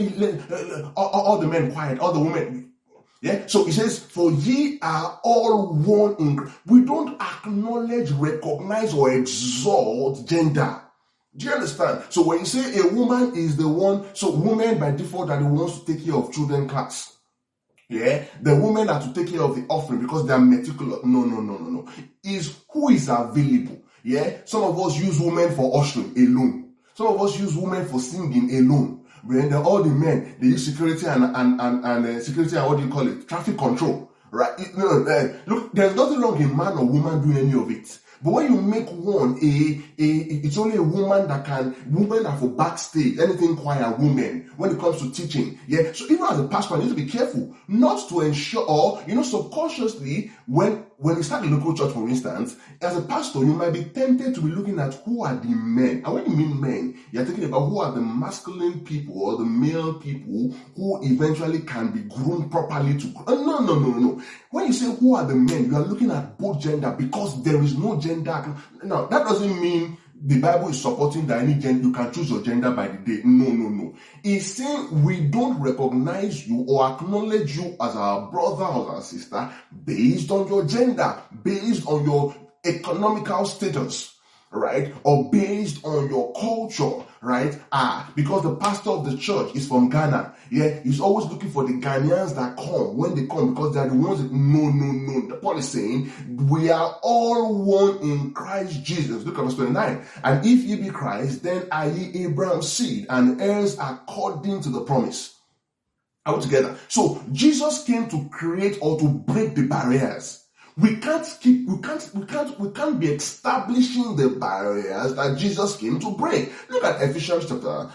all the men quiet, all the women. Yeah, so he says, for ye are all one in Christ. We don't acknowledge, recognize, or exalt gender. Do you understand? So when you say a woman is the one, so women by default are the ones to take care of children class. Yeah, the women are to take care of the offering because they are meticulous. No. Is who is available. Yeah, some of us use women for ushering alone. Some of us use women for singing alone. When all the men, they use security and security and what do you call it? Traffic control, right? Look, there's nothing wrong in man or woman doing any of it. But when you make one, it's only a woman that are for backstage, anything choir women, when it comes to teaching. Yeah. So even as a pastor, you need to be careful not to ensure, or, subconsciously, when you start a local church, for instance, as a pastor, you might be tempted to be looking at who are the men. And when you mean men, you're thinking about who are the masculine people or the male people who eventually can be groomed properly to. No. When you say who are the men, you are looking at both gender because there is no gender. Now, that doesn't mean the Bible is supporting that any gender, you can choose your gender by the day. No. It's saying we don't recognize you or acknowledge you as our brother or our sister based on your gender, based on your economical status, right? Or based on your culture, right? Because the pastor of the church is from Ghana. Yeah, he's always looking for the Ghanaians that come when they come because they are the ones that, no. Paul is saying, we are all one in Christ Jesus. Look at verse 29. And if ye be Christ, then are ye Abraham's seed and heirs according to the promise. Are we together? So Jesus came to create or to break the barriers. We can't be establishing the barriers that Jesus came to break. Look at Ephesians chapter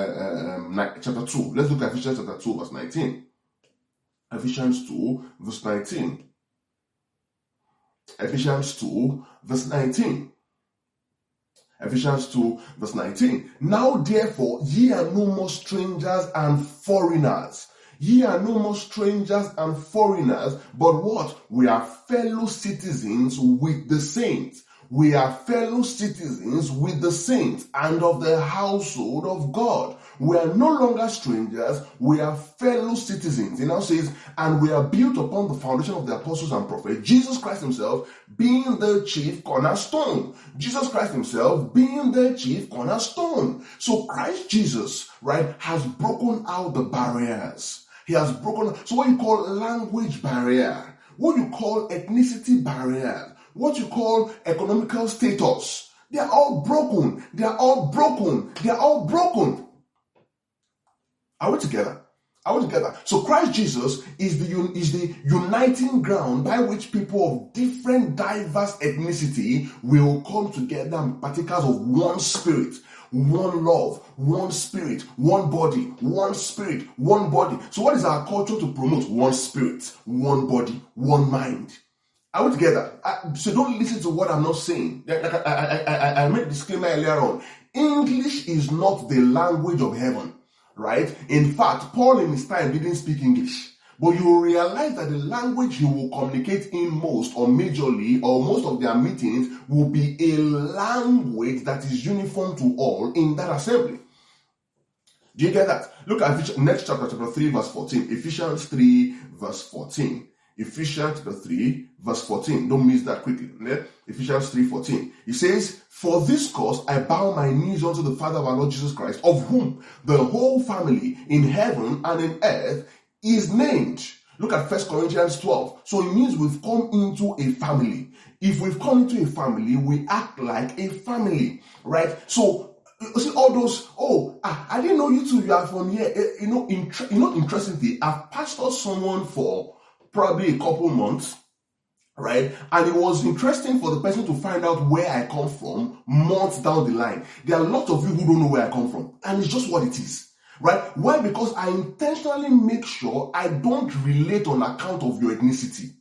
2. Let's look at Ephesians chapter 2, verse 19. Ephesians 2, verse 19. Ephesians 2, verse 19. Ephesians 2 verse 19. Now therefore, ye are no more strangers and foreigners. Ye are no more strangers and foreigners, but what? We are fellow citizens with the saints. We are fellow citizens with the saints and of the household of God. We are no longer strangers, we are fellow citizens. It now says, and we are built upon the foundation of the apostles and prophets, Jesus Christ himself being the chief cornerstone. Jesus Christ himself being the chief cornerstone. So Christ Jesus, right, has broken out the barriers. He has broken, so what you call language barrier, what you call ethnicity barrier, what you call economical status, they are all broken. They are all broken. They are all broken. Are we together? Are we together? So Christ Jesus is the uniting ground by which people of different diverse ethnicity will come together and partakers of one spirit, one love, one spirit, one body, one spirit, one body. So what is our culture to promote? One spirit, one body, one mind. Are we together? So don't listen to what I'm not saying. I made a disclaimer earlier on. English is not the language of heaven, right? In fact, Paul in his time didn't speak English. But you will realize that the language he will communicate in most or majorly or most of their meetings will be a language that is uniform to all in that assembly. Do you get that? Look at next chapter 3 verse 14. Ephesians 3 verse 14. Ephesians 3 verse 14. Don't miss that quickly. Ephesians 3:14. It says, for this cause I bow my knees unto the Father of our Lord Jesus Christ, of whom the whole family in heaven and in earth is named. Look at 1 Corinthians 12. So it means we've come into a family. If we've come into a family, we act like a family, right? So you see all those, I didn't know you two, you are from here. Interestingly, I've pastored someone for probably a couple months, right? And it was interesting for the person to find out where I come from months down the line. There are a lot of you who don't know where I come from, and it's just what it is, right? Why? Because I intentionally make sure I don't relate on account of your ethnicity.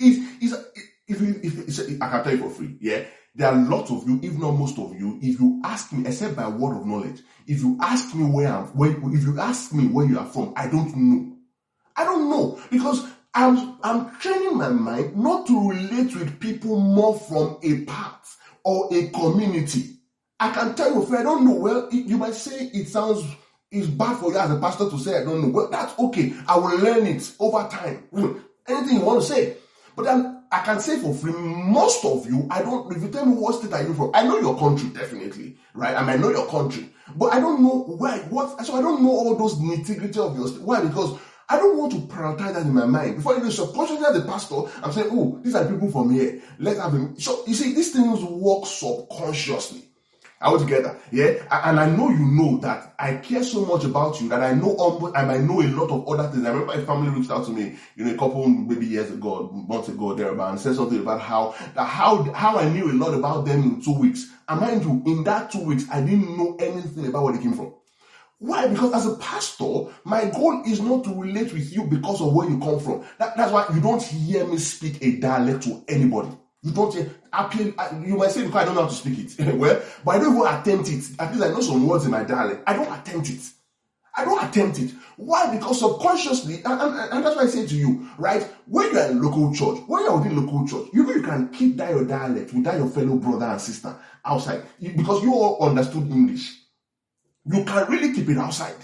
I can tell you for free, yeah? There are lots of you, if not most of you, if you ask me, except by word of knowledge, if you ask me if you ask me where you are from, I don't know. I don't know, because I'm training my mind not to relate with people more from a part or a community. I can tell you, if I don't know, well, you might say it's bad for you as a pastor to say I don't know. Well, that's okay. I will learn it over time. Anything you want to say. But then I can say for free, most of you, if you tell me what state are you from, I know your country, definitely, right? I might know your country, but I don't know so I don't know all those nitty-gritty of your state. Why? Because I don't want to prioritize that in my mind. Before you know, subconsciously as a pastor, I'm saying, these are people from here. Let's have them. So, you see, these things work subconsciously. Are we together? Yeah? And I know you know that I care so much about you that I might know a lot of other things. I remember a family reached out to me, a couple maybe years ago, months ago, thereabout, and said something about how I knew a lot about them in 2 weeks. And mind you, in that 2 weeks, I didn't know anything about where they came from. Why? Because as a pastor, my goal is not to relate with you because of where you come from. That's why you don't hear me speak a dialect to anybody. You don't hear, you might say because I don't know how to speak it. Well, but I don't even attempt it. At least I know some words in my dialect. I don't attempt it. Why? Because subconsciously, and that's why I say to you, right? When you are in local church, when you are within local church, you can keep that your dialect without your fellow brother and sister outside. Because you all understood English. You can really keep it outside.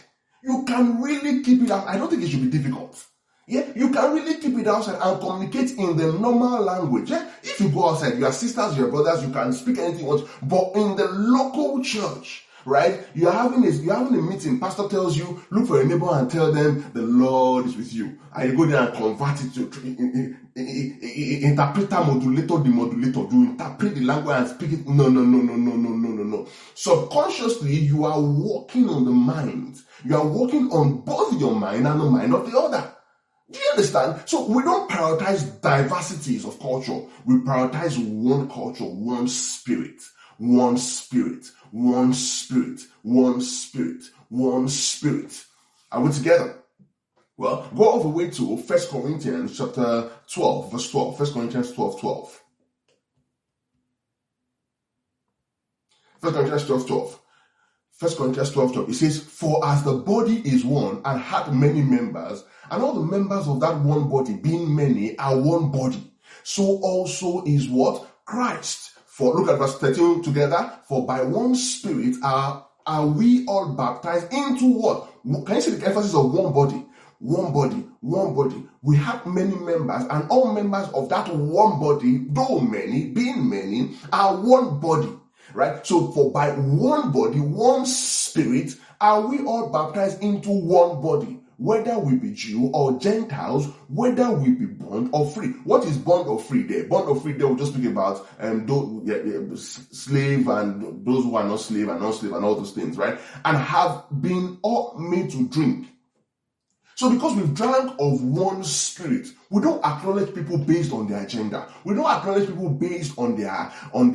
I don't think it should be difficult. Yeah, you can really keep it outside and communicate in the normal language. Yeah? If you go outside, your sisters, your brothers, you can speak anything you want. But in the local church, right? You're having a meeting. Pastor tells you, look for a neighbor and tell them the Lord is with you. And you go there and convert it to interpreter modulator, the modulator. You interpret the language and speak it. No. Subconsciously, you are working on the mind. You are working on both your mind and the mind of the other. Do you understand? So we don't prioritize diversities of culture. We prioritize one culture, one spirit. One spirit. Are we together? Well, go all the way to 1 Corinthians chapter 12, verse 12. 1 Corinthians 12:12. 1 Corinthians 12:12. 1 Corinthians 12:12. It says, for as the body is one and hath many members, and all the members of that one body, being many, are one body, so also is what? Christ. For look at verse 13 together. For by one Spirit are we all baptized into what? Can you see the emphasis of one body? One body, one body. We have many members, and all members of that one body, though many, being many, are one body. Right? So for by one body, one Spirit, are we all baptized into one body, whether we be Jew or Gentiles, whether we be bond or free. What is bond or free there? Bond or free there, we'll just speak about slave and those who are not slave and non-slave and all those things, right? And have been all made to drink. So because we've drank of one Spirit, we don't acknowledge people based on their agenda. We don't acknowledge people based on their what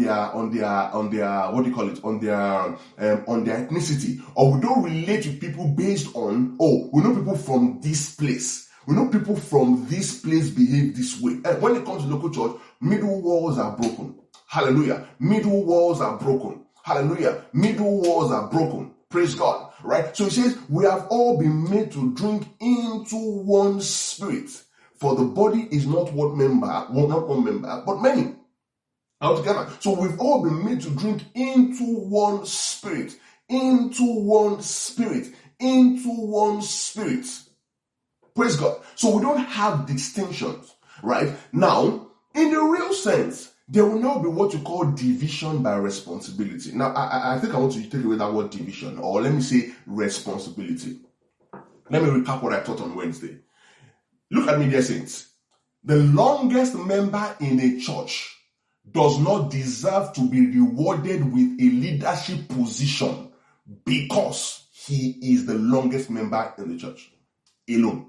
do you call it? On their ethnicity. Or we don't relate with people based on, we know people from this place. We know people from this place behave this way. And when it comes to local church, middle walls are broken. Hallelujah. Middle walls are broken. Hallelujah. Middle walls are broken. Praise God. Right? So it says, we have all been made to drink into one Spirit. For the body is not one member, but many. Altogether. So we've all been made to drink into one Spirit. Into one Spirit. Into one Spirit. Praise God. So we don't have distinctions. Right? Now, in the real sense, there will now be what you call division by responsibility. Now, I think I want to take away that word division, or let me say responsibility. Let me recap what I taught on Wednesday. Look at me, dear saints. The longest member in a church does not deserve to be rewarded with a leadership position because he is the longest member in the church alone.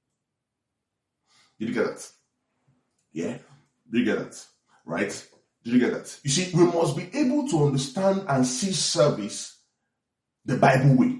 Did you get that? Yeah? Did you get that? Right? Did you get that? You see, we must be able to understand and see service the Bible way.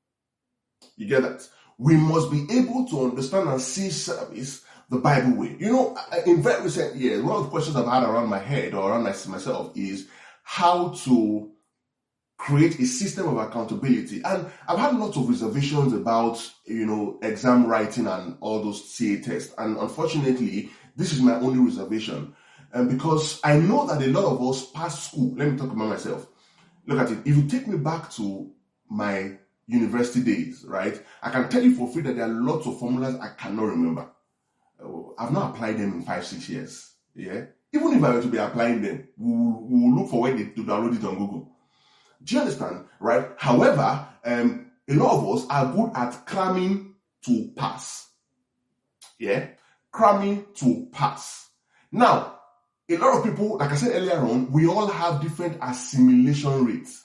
You get that? We must be able to understand and see service the Bible way. You know, in very recent years, one of the questions I've had around my head or around myself is how to create a system of accountability. And I've had lots of reservations about, exam writing and all those CA tests. And unfortunately, this is my only reservation. Because I know that a lot of us pass school. Let me talk about myself. Look at it. If you take me back to my university days, right, I can tell you for free that there are lots of formulas I cannot remember. I've not applied them in 5-6 years. Yeah. Even if I were to be applying them, we'll look for where to download it on Google. Do you understand? Right? However, a lot of us are good at cramming to pass. Yeah. Cramming to pass. Now, a lot of people, like I said earlier on, we all have different assimilation rates.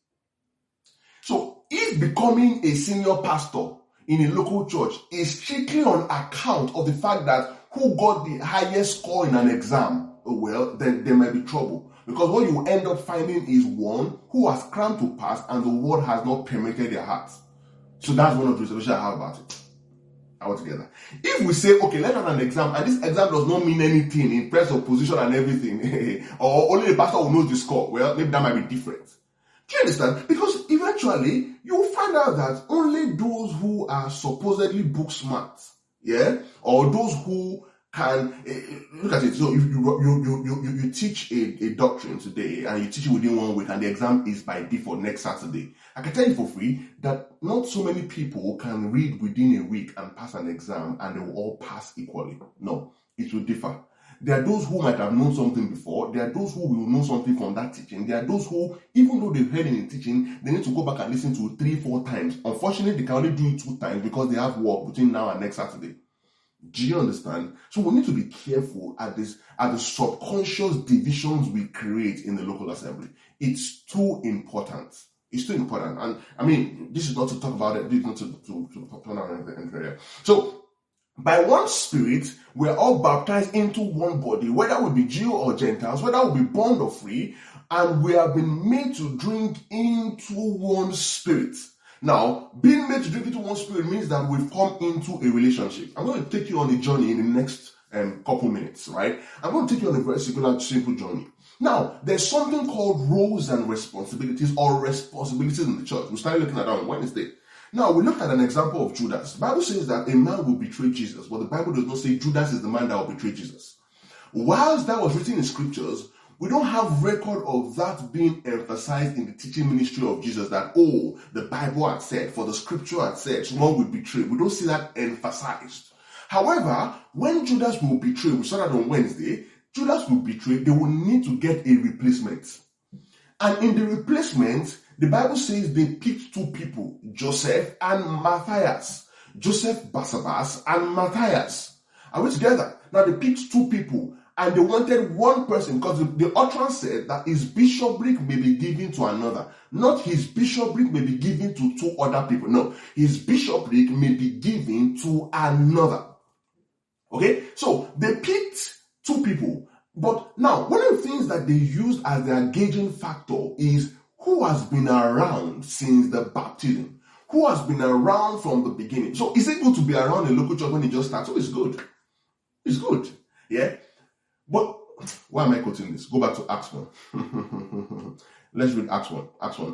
So, if becoming a senior pastor in a local church is strictly on account of the fact that who got the highest score in an exam, well, then there might be trouble. Because what you end up finding is one who has crammed to pass and the word has not permeated their hearts. So that's one of the reservations I have about it. Altogether. If we say, okay, let's have an exam, and this exam does not mean anything in terms of position and everything, or only the pastor will know the score, well, maybe that might be different. Do you understand? Because eventually, you will find out that only those who are supposedly book smart, yeah, or those who can, look at it, so if you teach a doctrine today, and you teach it within 1 week, and the exam is by default next Saturday, I can tell you for free that not so many people can read within a week and pass an exam and they will all pass equally. No, it will differ. There are those who might have known something before. There are those who will know something from that teaching. There are those who, even though they've heard in the teaching, they need to go back and listen to it 3-4 times. Unfortunately, they can only do it 2 times because they have work between now and next Saturday. Do you understand? So we need to be careful at the subconscious divisions we create in the local assembly. It's too important. It's too important. And I mean, this is not to talk about it. This is not to turn around and prayer. So, by one Spirit, we're all baptized into one body, whether we be Jew or Gentiles, whether we be bond or free, and we have been made to drink into one Spirit. Now, being made to drink into one Spirit means that we've come into a relationship. I'm going to take you on a journey in the next couple minutes, right? I'm going to take you on a very simple journey. Now, there's something called roles and responsibilities or responsibilities in the church. We started looking at that on Wednesday. Now, we looked at an example of Judas. The Bible says that a man will betray Jesus, but the Bible does not say Judas is the man that will betray Jesus. Whilst that was written in scriptures, we don't have record of that being emphasized in the teaching ministry of Jesus, that, oh, the Bible had said, for the scripture had said, someone would betray. We don't see that emphasized. However, when Judas will betray, we saw that on Wednesday, Judas will betray, they will need to get a replacement. And in the replacement, the Bible says they picked two people, Joseph and Matthias. Joseph Barsabbas and Matthias. Are we together? Now they picked two people and they wanted one person, because the utterance said that his bishopric may be given to another. Not his bishopric may be given to two other people. No, his bishopric may be given to another. Okay, so they picked two people. But now, one of the things that they used as their gauging factor is who has been around since the baptism, who has been around from the beginning. So is it good to be around a local church when it just starts? Oh, it's good. It's good. Yeah. But why am I quoting this? Go back to Acts 1. Let's read Acts 1. Acts 1.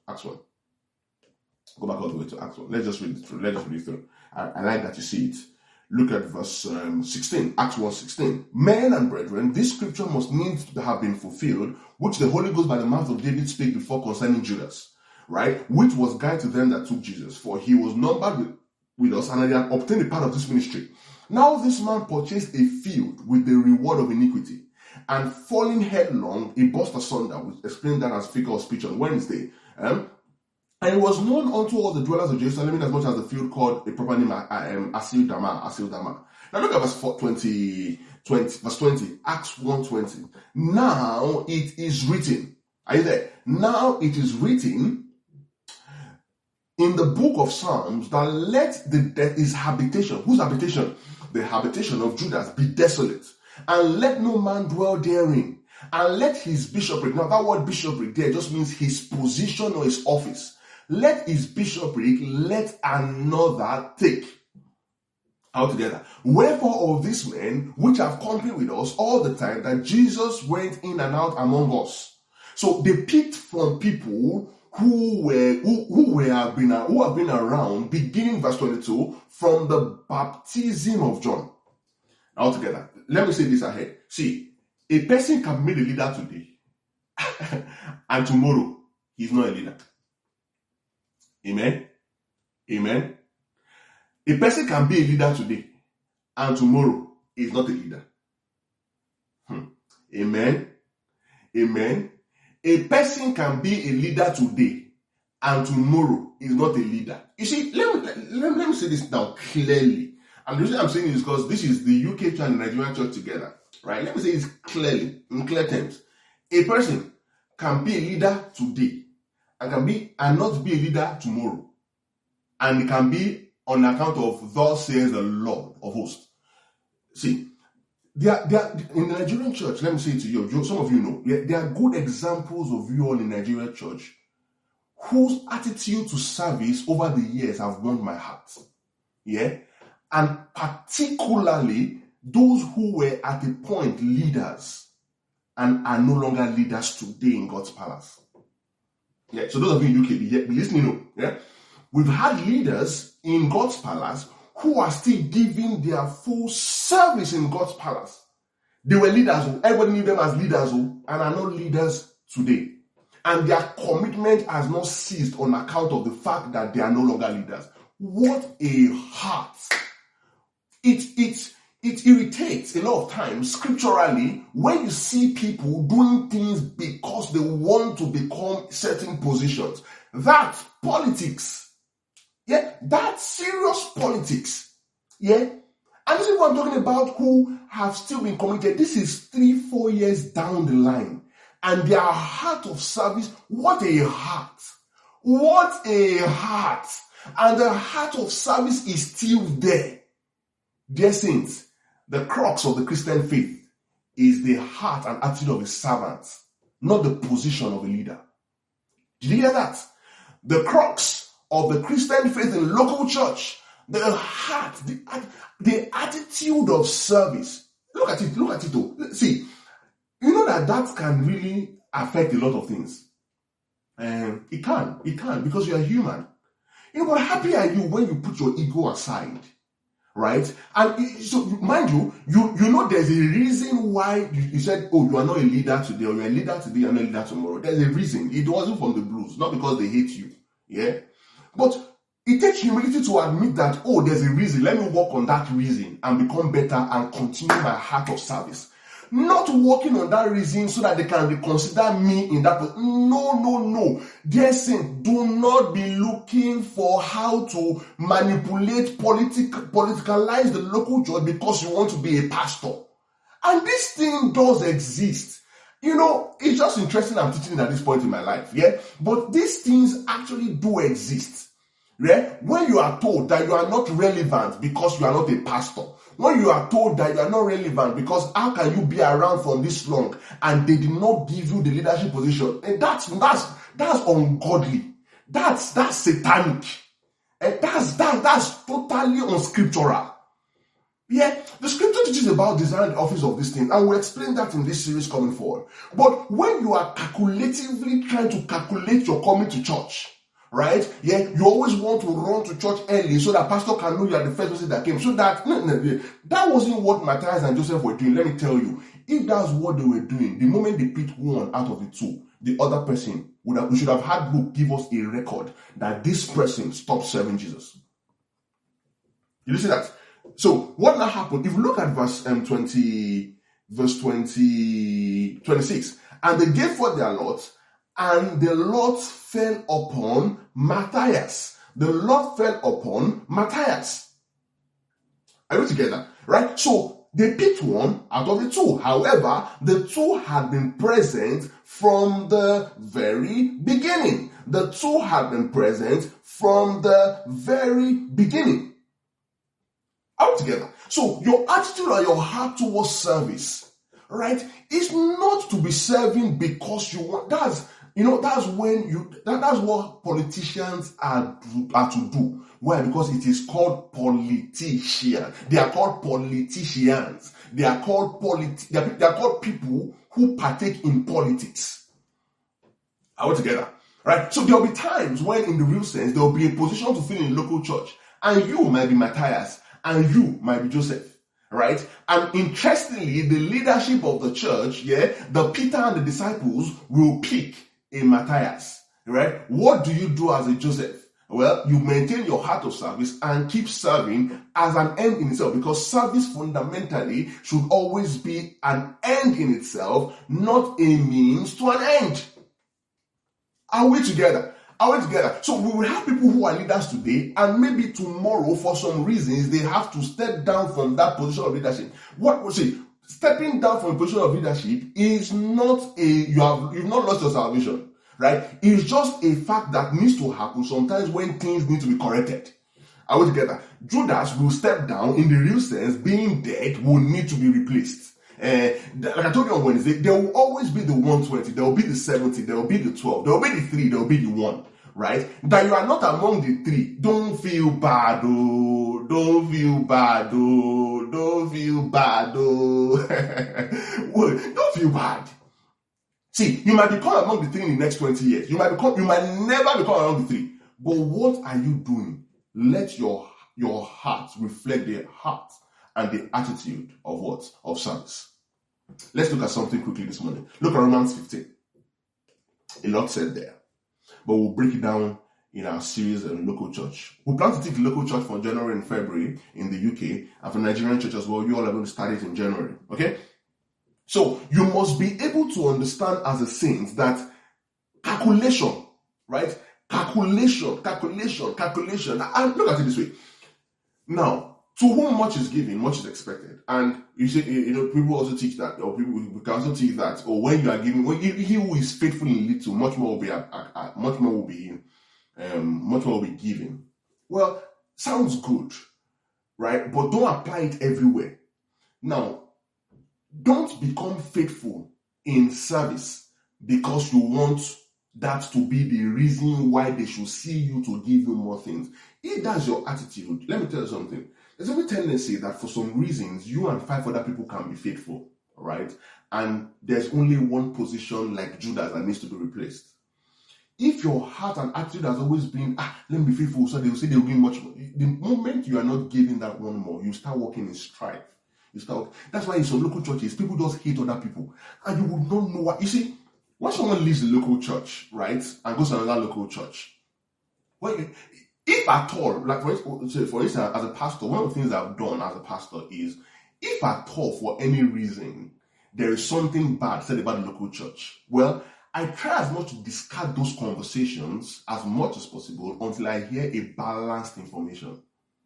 Go back all the way to Acts 1. Let's just read it through. I like that you see it. Look at verse 16, Acts 1:16. Men and brethren, this scripture must needs to have been fulfilled, which the Holy Ghost by the mouth of David spake before concerning Judas, right? Which was guide to them that took Jesus, for he was numbered with us, and he had obtained a part of this ministry. Now this man purchased a field with the reward of iniquity, and falling headlong, he burst asunder. We explained that as figure of speech on Wednesday. And it was known unto all the dwellers of Jerusalem, as much as the field called a proper name, Asil Dama. Now look at verse 20, Acts 1:20. Now it is written. Are you there? Now it is written in the book of Psalms that let his habitation, whose habitation? The habitation of Judas be desolate, and let no man dwell therein, and let his bishopric. Now that word bishopric there just means his position or his office. Let his bishopric, let another take. Altogether. Wherefore of these men, which have company with us all the time, that Jesus went in and out among us. So they picked from people who have been around, beginning verse 22, from the baptism of John. Altogether. Let me say this ahead. See, a person can be a leader today, and tomorrow he's not a leader. Amen. Amen. A person can be a leader today and tomorrow is not a leader. Amen. Amen. A person can be a leader today and tomorrow is not a leader. You see, let me say this now clearly. And the reason I'm saying this is because this is the UK church and the Nigerian church together. Right? Let me say this clearly, in clear terms. A person can be a leader today and not be a leader tomorrow. And it can be on account of thus says the Lord of hosts. See, they are in the Nigerian church, let me say it to you, some of you know, there are good examples of you all in Nigerian church whose attitude to service over the years have won my heart. Yeah? And particularly those who were at a point leaders and are no longer leaders today in God's palace. Yeah, so those of you in UK, be listening. Yeah, we've had leaders in God's palace who are still giving their full service in God's palace. They were leaders, everybody knew them as leaders, and are not leaders today. And their commitment has not ceased on account of the fact that they are no longer leaders. What a heart! It irritates a lot of times scripturally when you see people doing things because they want to become certain positions. That's politics. Yeah, that's serious politics. Yeah, and this is what I'm talking about, who have still been committed. This is 3-4 years down the line, and their heart of service. What a heart! What a heart! And the heart of service is still there. Dear saints, the crux of the Christian faith is the heart and attitude of a servant, not the position of a leader. Did you hear that? The crux of the Christian faith in local church, The heart, the attitude of service. Look at it though. See, you know that can really affect a lot of things. It can, because you are human. But happy are you when you put your ego aside, right? And so, mind you, you know there's a reason why you said, oh, you are not a leader today, or you're a leader today, you're not a leader tomorrow. There's a reason. It wasn't from the blues, not because they hate you, yeah? But it takes humility to admit that, oh, there's a reason. Let me work on that reason and become better and continue my heart of service. Not working on that reason so that they can reconsider me in that. No. Dear saint, do not be looking for how to manipulate, politicalize the local church because you want to be a pastor. And this thing does exist. It's just interesting I'm teaching at this point in my life, yeah? But these things actually do exist, yeah? When you are told that you are not relevant because you are not a pastor, when you are told that you are not relevant because how can you be around for this long and they did not give you the leadership position, and that's ungodly, that's satanic, and that's totally unscriptural. Yeah, the scripture teaches about design the office of this thing, and we'll explain that in this series coming forward. But when you are calculatively trying to calculate your coming to church, right? Yeah, you always want to run to church early so that pastor can know you are the first person that came. So that wasn't what Matthias and Joseph were doing. Let me tell you, if that's what they were doing, the moment they picked one out of the two, the other person we should have had Luke give us a record that this person stopped serving Jesus. You see that? So what now happened? If you look at verse 26, and they gave forth their lot, and the lot fell upon Matthias. The lot fell upon Matthias. Are you together? Right? So they picked one out of the two. However, the two had been present from the very beginning. The two had been present from the very beginning. Are we together? So your attitude or your heart towards service, right, is not to be serving because you want. That's what politicians are to do. Why? Because it is called politician. They are called politicians. They are called they are called people who partake in politics. Are we together? Right? So there will be times when, in the real sense, there will be a position to fill in local church, and you might be Matthias, and you might be Joseph. Right? And interestingly, the leadership of the church, the Peter and the disciples will pick a Matthias. Right? What do you do as a Joseph? Well, you maintain your heart of service and keep serving as an end in itself, because service fundamentally should always be an end in itself, not a means to an end. Are we together? Are we together? So we will have people who are leaders today, and maybe tomorrow, for some reasons, they have to step down from that position of leadership. What we say, stepping down from a position of leadership is not you've not lost your salvation, right? It's just a fact that needs to happen sometimes when things need to be corrected. Are we together? Judas will step down in the real sense, being dead will need to be replaced. Like I told you on Wednesday, there will always be the 120, there will be the 70, there will be the 12, there will be the 3, there will be the 1, right? That you are not among the 3. Don't feel bad, oh. Don't feel bad, oh. Don't feel bad, oh. Don't feel bad. See, you might become among the 3 in the next 20 years. You might never become among the 3. But what are you doing? Let your heart reflect the heart and the attitude of what? Of service. Let's look at something quickly this morning. Look at Romans 15. A lot said there. But we'll break it down in our series on local church. We plan to take the local church for January and February in the UK, and for Nigerian church as well. You all are going to start it in January. Okay? So you must be able to understand as a saint that calculation, right? Calculation. And look at it this way. Now, to whom much is given, much is expected. And you see, people also teach that, or people can also teach that, or when you are giving, he who is faithful in little, much more will be given. Well, sounds good, right? But don't apply it everywhere. Now, don't become faithful in service because you want that to be the reason why they should see you to give you more things. If that's your attitude, let me tell you something. There's a tendency that for some reasons, you and 5 other people can be faithful, right? And there's only one position like Judas that needs to be replaced. If your heart and attitude has always been, let me be faithful, so they will say they will give much more. The moment you are not giving that one more, you start walking in strife. That's why in some local churches, people just hate other people. And you would not know why. You see, when someone leaves the local church, right, and goes to another local church, if at all, like for instance, as a pastor, one of the things I've done as a pastor is, if at all, for any reason, there is something bad said about the local church, well, I try as much to discard those conversations as much as possible until I hear a balanced information.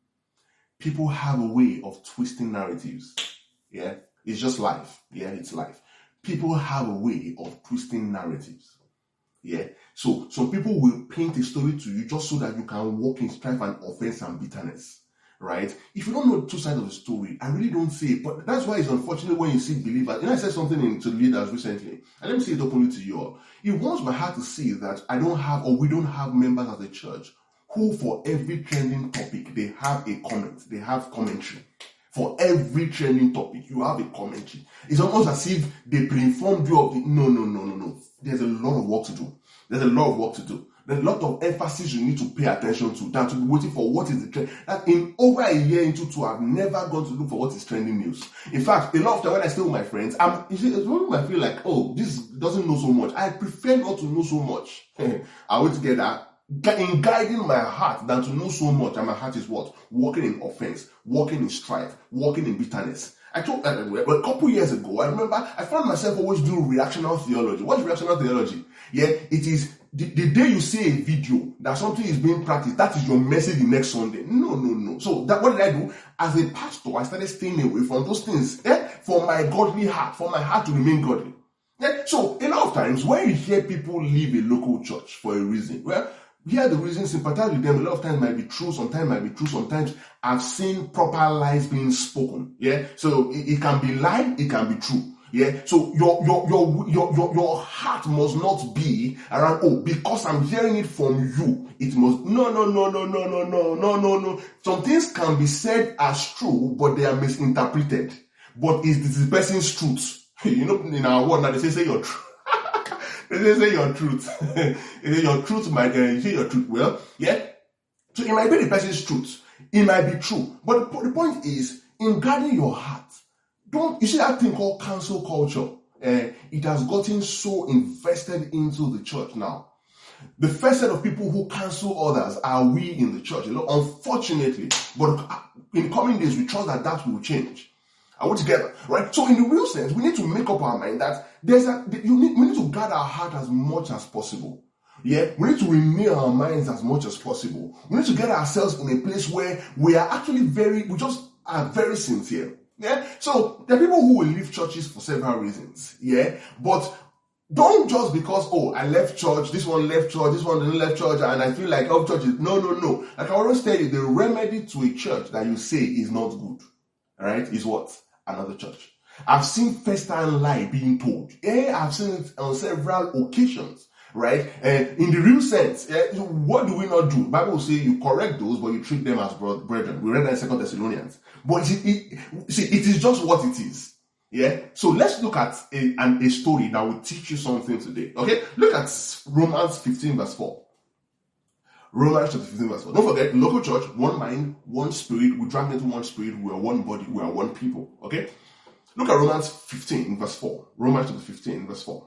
People have a way of twisting narratives. Yeah, it's just life. Yeah, it's life. People have a way of twisting narratives. Yeah, so some people will paint a story to you just so that you can walk in strife and offense and bitterness. Right? If you don't know two sides of the story, I really don't say it. But that's why it's unfortunate when you see believers. I said something to leaders recently, and let me say it openly to you all. It warms my heart to see that we don't have members of the church who, for every trending topic, they have a comment, they have commentary. For every trending topic, you have a commentary. It's almost as if they pre-informed you of the no. There's a lot of work to do. There's a lot of emphasis you need to pay attention to than to be waiting for what is the trend. That in over a year into 2, I've never gone to look for what is trending news. In fact, a lot of time when I stay with my friends, I feel like, this doesn't know so much. I prefer not to know so much. I wait together in guiding my heart than to know so much. And my heart is what? Walking in offense, walking in strife, walking in bitterness. I told a couple years ago, I remember I found myself always doing reactional theology. What's reactional theology? Yeah, it is the day you see a video that something is being practiced, that is your message the next Sunday. No. So what did I do? As a pastor, I started staying away from those things for my godly heart, for my heart to remain godly. Yeah? So a lot of times when you hear people leave a local church for a reason, well, here the reason, sympathize with them. A lot of times might be true, sometimes might be true, sometimes I've seen proper lies being spoken. Yeah, so it can be lie, it can be true. Yeah, so your heart must not be around, because I'm hearing it from you, it must no. Some things can be said as true, but they are misinterpreted. But it's the person's truth. In our world now, they say your truth. They say your truth. Your truth might say your truth. Well, yeah. So it might be the person's truth. It might be true. But the point is, in guarding your heart, you see that thing called cancel culture? It has gotten so invested into the church now. The first set of people who cancel others are we in the church. Unfortunately, but in coming days, we trust that will change. Are we together? Right? So in the real sense, we need to make up our mind that we need to guard our heart as much as possible. Yeah, we need to renew our minds as much as possible. We need to get ourselves in a place where we are actually very sincere. Yeah, so there are people who will leave churches for several reasons. Yeah, but don't just because, I left church, this one left church, this one didn't left church, and I feel like church is no. Like I always tell you, the remedy to a church that you say is not good, right, is what? Another church. I've seen first-hand lie being told. I've seen it on several occasions, right? In the real sense, what do we not do? The Bible will say you correct those, but you treat them as brethren. We read that in 2 Thessalonians. But it is just what it is. Yeah. So let's look at a story that will teach you something today. Okay. Look at Romans 15 verse 4. Romans chapter 15 verse 4. Don't forget, local church, one mind, one spirit. We drank into one spirit. We are one body. We are one people. Okay. Look at Romans 15 verse 4. Romans chapter 15 verse 4.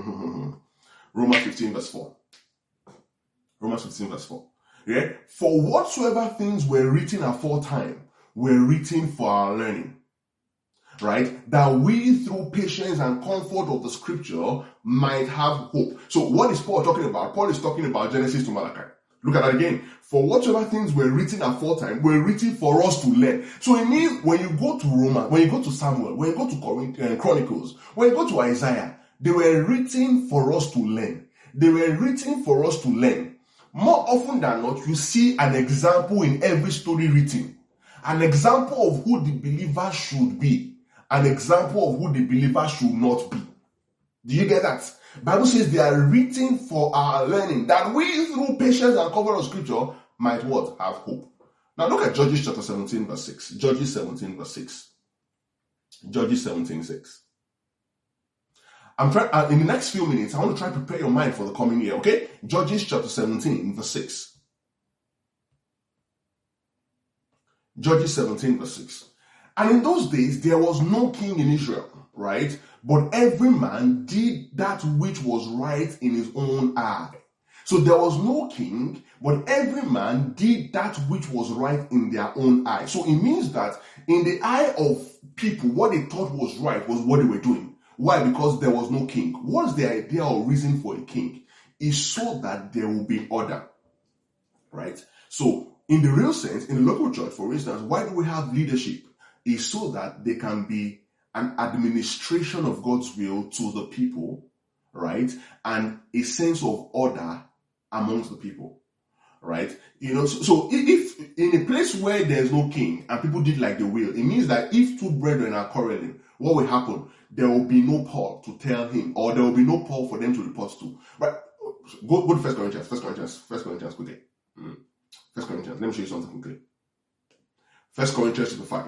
Romans 15 verse 4. Romans 15 verse 4. Yeah. For whatsoever things were written aforetime were written for our learning. Right? That we through patience and comfort of the scripture might have hope. So what is Paul talking about? Paul is talking about Genesis to Malachi. Look at that again. For whatsoever things were written aforetime were written for us to learn. So it means when you go to Romans, when you go to Samuel, when you go to Chronicles, when you go to Isaiah, they were written for us to learn. They were written for us to learn. More often than not, you see an example in every story written. An example of who the believer should be. An example of who the believer should not be. Do you get that? Bible says they are written for our learning, that we through patience and cover of scripture might what? Have hope. Now look at Judges chapter 17 verse 6. Judges 17 verse 6. Judges 17:6. I'm trying in the next few minutes, I want to try to prepare your mind for the coming year, okay? Judges chapter 17 verse 6. Judges 17 verse 6. And in those days, there was no king in Israel, right? But every man did that which was right in his own eye. So there was no king, but every man did that which was right in their own eye. So it means that in the eye of people, what they thought was right was what they were doing. Why? Because there was no king. What's the idea or reason for a king? Is so that there will be order, right? So in the real sense, in the local church, for instance, why do we have leadership? Is so that there can be an administration of God's will to the people, right? And a sense of order amongst the people, right? You know, so if in a place where there's no king and people did like the will, it means that if two brethren are quarreling, what will happen? There will be no Paul to tell him, or there will be no Paul for them to report to. Right? Go to 1 Corinthians quickly. 1 Corinthians, let me show you something quickly. 1 Corinthians chapter 5.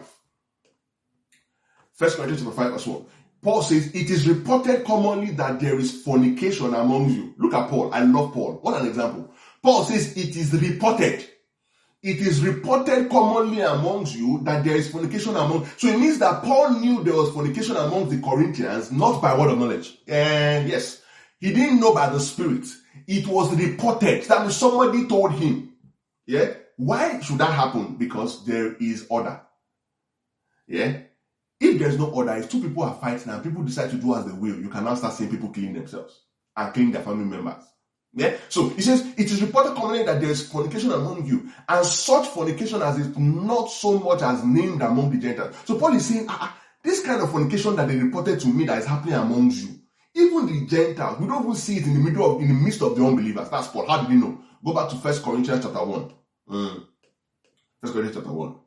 1 Corinthians chapter 5 verse 1. Paul says, it is reported commonly that there is fornication among you. Look at Paul. I love Paul. What an example. Paul says, it is reported. It is reported commonly amongst you that there is fornication among. So it means that Paul knew there was fornication among the Corinthians, not by word of knowledge. And yes, he didn't know by the Spirit. It was reported. That means somebody told him. Yeah. Why should that happen? Because there is order. Yeah. If there's no order, if two people are fighting and people decide to do as they will, you can now start seeing people killing themselves and killing their family members. Yeah. So he says, it is reported commonly that there is fornication among you, and such fornication as is not so much as named among the Gentiles. So Paul is saying, this kind of fornication that they reported to me that is happening amongst you, even the Gentiles, we don't even see it in the midst of the unbelievers. That's Paul. How did he know? Go back to 1 Corinthians chapter 1. 1 Corinthians chapter 1.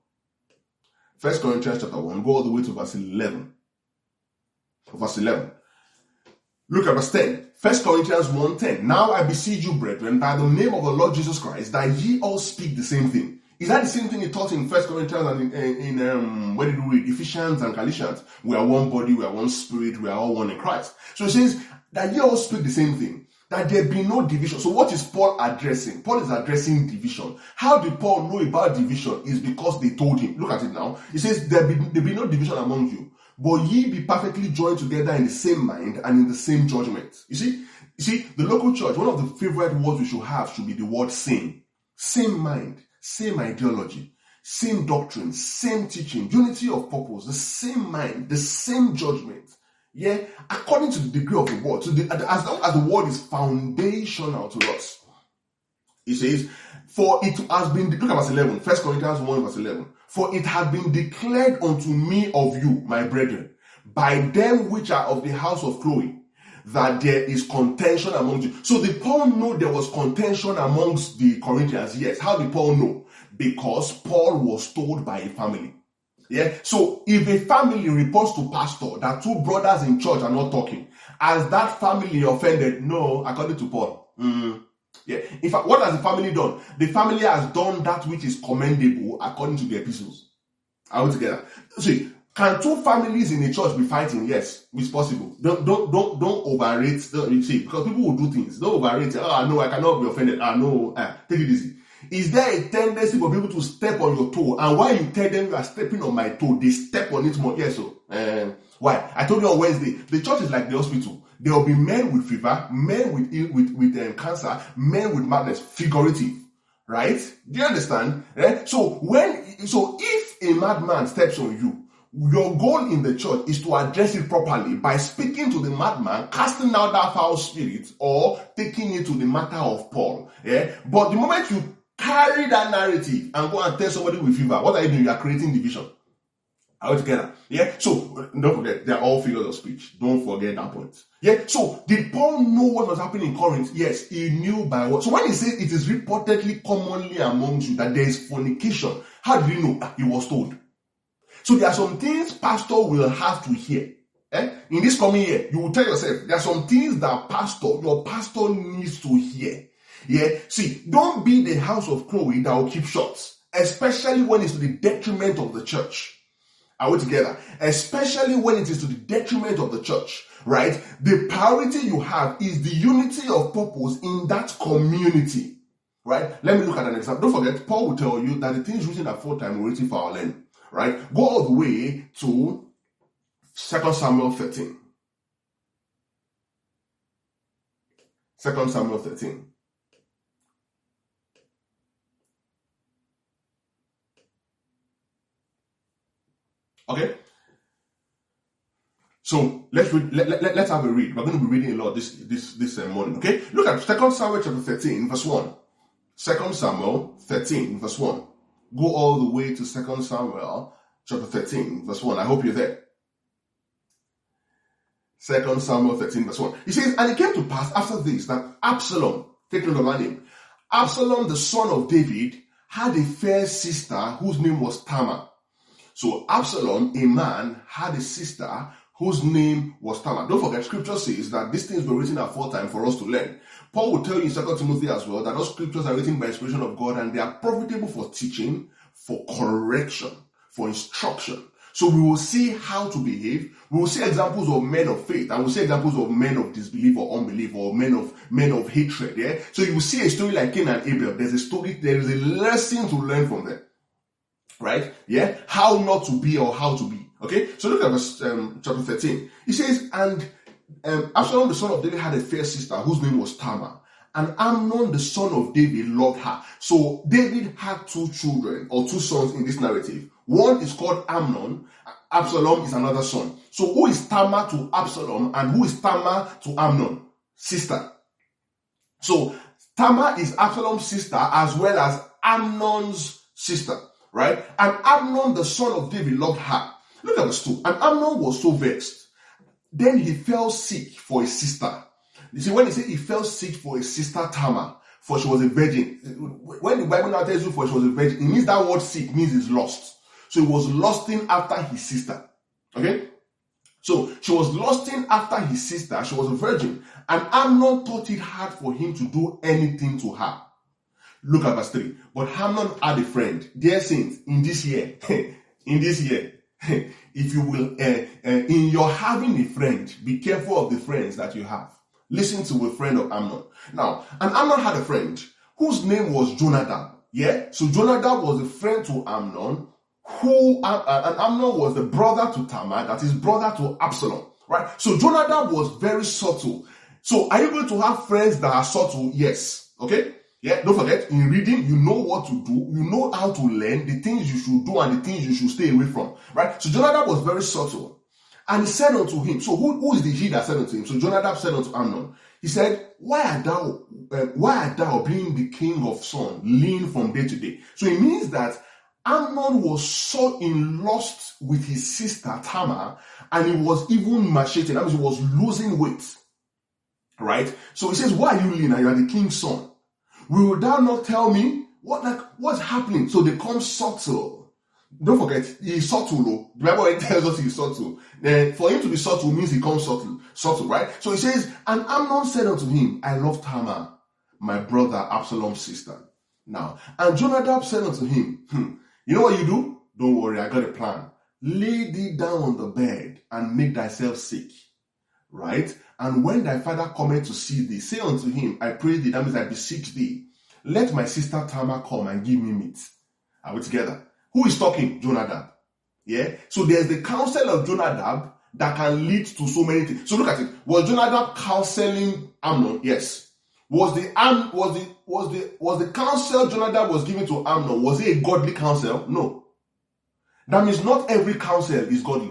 1 Corinthians chapter 1, go all the way to verse 11. Verse 11. Look at verse 10. 1 Corinthians 1:10. Now I beseech you, brethren, by the name of the Lord Jesus Christ, that ye all speak the same thing. Is that the same thing he taught in 1 Corinthians and in where did we read? Ephesians and Galatians. We are one body, we are one spirit, we are all one in Christ. So it says that ye all speak the same thing, that there be no division. So what is Paul addressing? Paul is addressing division. How did Paul know about division? Is because they told him. Look at it now. It says there be no division among you, but ye be perfectly joined together in the same mind and in the same judgment. You see, the local church, one of the favorite words we should have should be the word same. Same mind, same ideology, same doctrine, same teaching, unity of purpose, the same mind, the same judgment. Yeah, according to the degree of the word, as long as the word is foundational to us. It says, for it has been, look at verse 11, 1 Corinthians 1 verse 11. For it has been declared unto me of you, my brethren, by them which are of the house of Chloe, that there is contention among you. So did Paul know there was contention amongst the Corinthians? Yes. How did Paul know? Because Paul was told by a family. Yeah. So if a family reports to pastor that two brothers in church are not talking, has that family offended? No, according to Paul. Yeah. In fact, what has the family done? The family has done that which is commendable according to the epistles. Are we together? See, can two families in a church be fighting? Yes, it's possible. Don't overrate. See, because people will do things. Don't overrate. No, I cannot be offended. No, take it easy. Is there a tendency for people to step on your toe? And while you tell them you are stepping on my toe, they step on it more? Yes, so. Why? I told you on Wednesday, the church is like the hospital. There will be men with fever, men with cancer, men with madness, figurative. Right? Do you understand? So if a madman steps on you, your goal in the church is to address it properly by speaking to the madman, casting out that foul spirit, or taking it to the matter of Paul. Yeah? But the moment you carry that narrative and go and tell somebody with fever, what are you doing? You are creating division. Are we together? Yeah. So don't forget, they are all figures of speech. Don't forget that point. Yeah. So did Paul know what was happening in Corinth? Yes, he knew by what. So when he says it is reportedly commonly amongst you that there is fornication, how did he know? He was told. So there are some things pastor will have to hear. In this coming year, you will tell yourself, there are some things that your pastor needs to hear. Yeah. See, don't be the house of Chloe that will keep short, especially when it's to the detriment of the church. Are we together? Especially when it is to the detriment of the church, right? The priority you have is the unity of purpose in that community, right? Let me look at an example. Don't forget, Paul will tell you that the things written aforetime were written for our learning, right? Go all the way to 2 Samuel 13. 2 Samuel 13. Okay? So let's read, let's have a read. We're going to be reading a lot this morning. Okay? Look at 2 Samuel chapter 13, verse 1. 2 Samuel 13, verse 1. Go all the way to 2 Samuel chapter 13, verse 1. I hope you're there. 2 Samuel 13, verse 1. He says, and it came to pass after this that Absalom, take note of my name, Absalom, the son of David, had a fair sister whose name was Tamar. So Absalom, a man, had a sister whose name was Tamar. Don't forget, scripture says that these things were written aforetime for us to learn. Paul will tell you in 2 Timothy as well that those scriptures are written by inspiration of God and they are profitable for teaching, for correction, for instruction. So we will see how to behave. We will see examples of men of faith, and we'll see examples of men of disbelief or unbelief, or men of hatred. Yeah. So you will see a story like Cain and Abel. There is a lesson to learn from them. Right? Yeah. How not to be or how to be. Okay. So look at verse chapter 13. It says, and Absalom the son of David had a fair sister whose name was Tamar. And Amnon the son of David loved her. So David had two children or two sons in this narrative. One is called Amnon. Absalom is another son. So who is Tamar to Absalom and who is Tamar to Amnon? Sister. So Tamar is Absalom's sister as well as Amnon's sister. Right? And Amnon the son of David loved her. Look at verse 2. And Amnon was so vexed. Then he fell sick for his sister. You see, when he said he fell sick for his sister Tamar, for she was a virgin. When the Bible now tells you for she was a virgin, it means that word sick means he's lost. So he was lusting after his sister. Okay? So she was lusting after his sister. She was a virgin. And Amnon thought it hard for him to do anything to her. Look at verse 3. But Amnon had a friend. Dear saints, in this year, if you will, in your having a friend, be careful of the friends that you have. Listen to a friend of Amnon. Now, and Amnon had a friend whose name was Jonadab. Yeah? So Jonadab was a friend to Amnon, and Amnon was the brother to Tamar, that is brother to Absalom. Right? So Jonadab was very subtle. So are you going to have friends that are subtle? Yes. Okay? Yeah, don't forget, in reading, you know what to do, you know how to learn, the things you should do and the things you should stay away from. Right? So Jonadab was very subtle. And he said unto him, so who is the he that said unto him? So Jonadab said unto Amnon, he said, why art thou being the king of sons, lean from day to day? So it means that Amnon was so in lust with his sister Tamar, and he was even macheting. That means he was losing weight. Right? So he says, why are you lean and you are the king's son? Will thou not tell me what's happening? So they come subtle. Don't forget, he's subtle. The Bible tells us he's subtle. For him to be subtle means he comes subtle, right? So he says, and Amnon said unto him, I love Tamar, my brother Absalom's sister. Now, and Jonadab said unto him, you know what you do? Don't worry, I got a plan. Lay thee down on the bed and make thyself sick, right? And when thy father cometh to see thee, say unto him, I pray thee, that means I beseech thee, let my sister Tamar come and give me meat. Are we together? Who is talking? Jonadab. Yeah? So there's the counsel of Jonadab that can lead to so many things. So look at it. Was Jonadab counseling Amnon? Yes. Was the counsel Jonadab was giving to Amnon, was it a godly counsel? No. That means not every counsel is godly.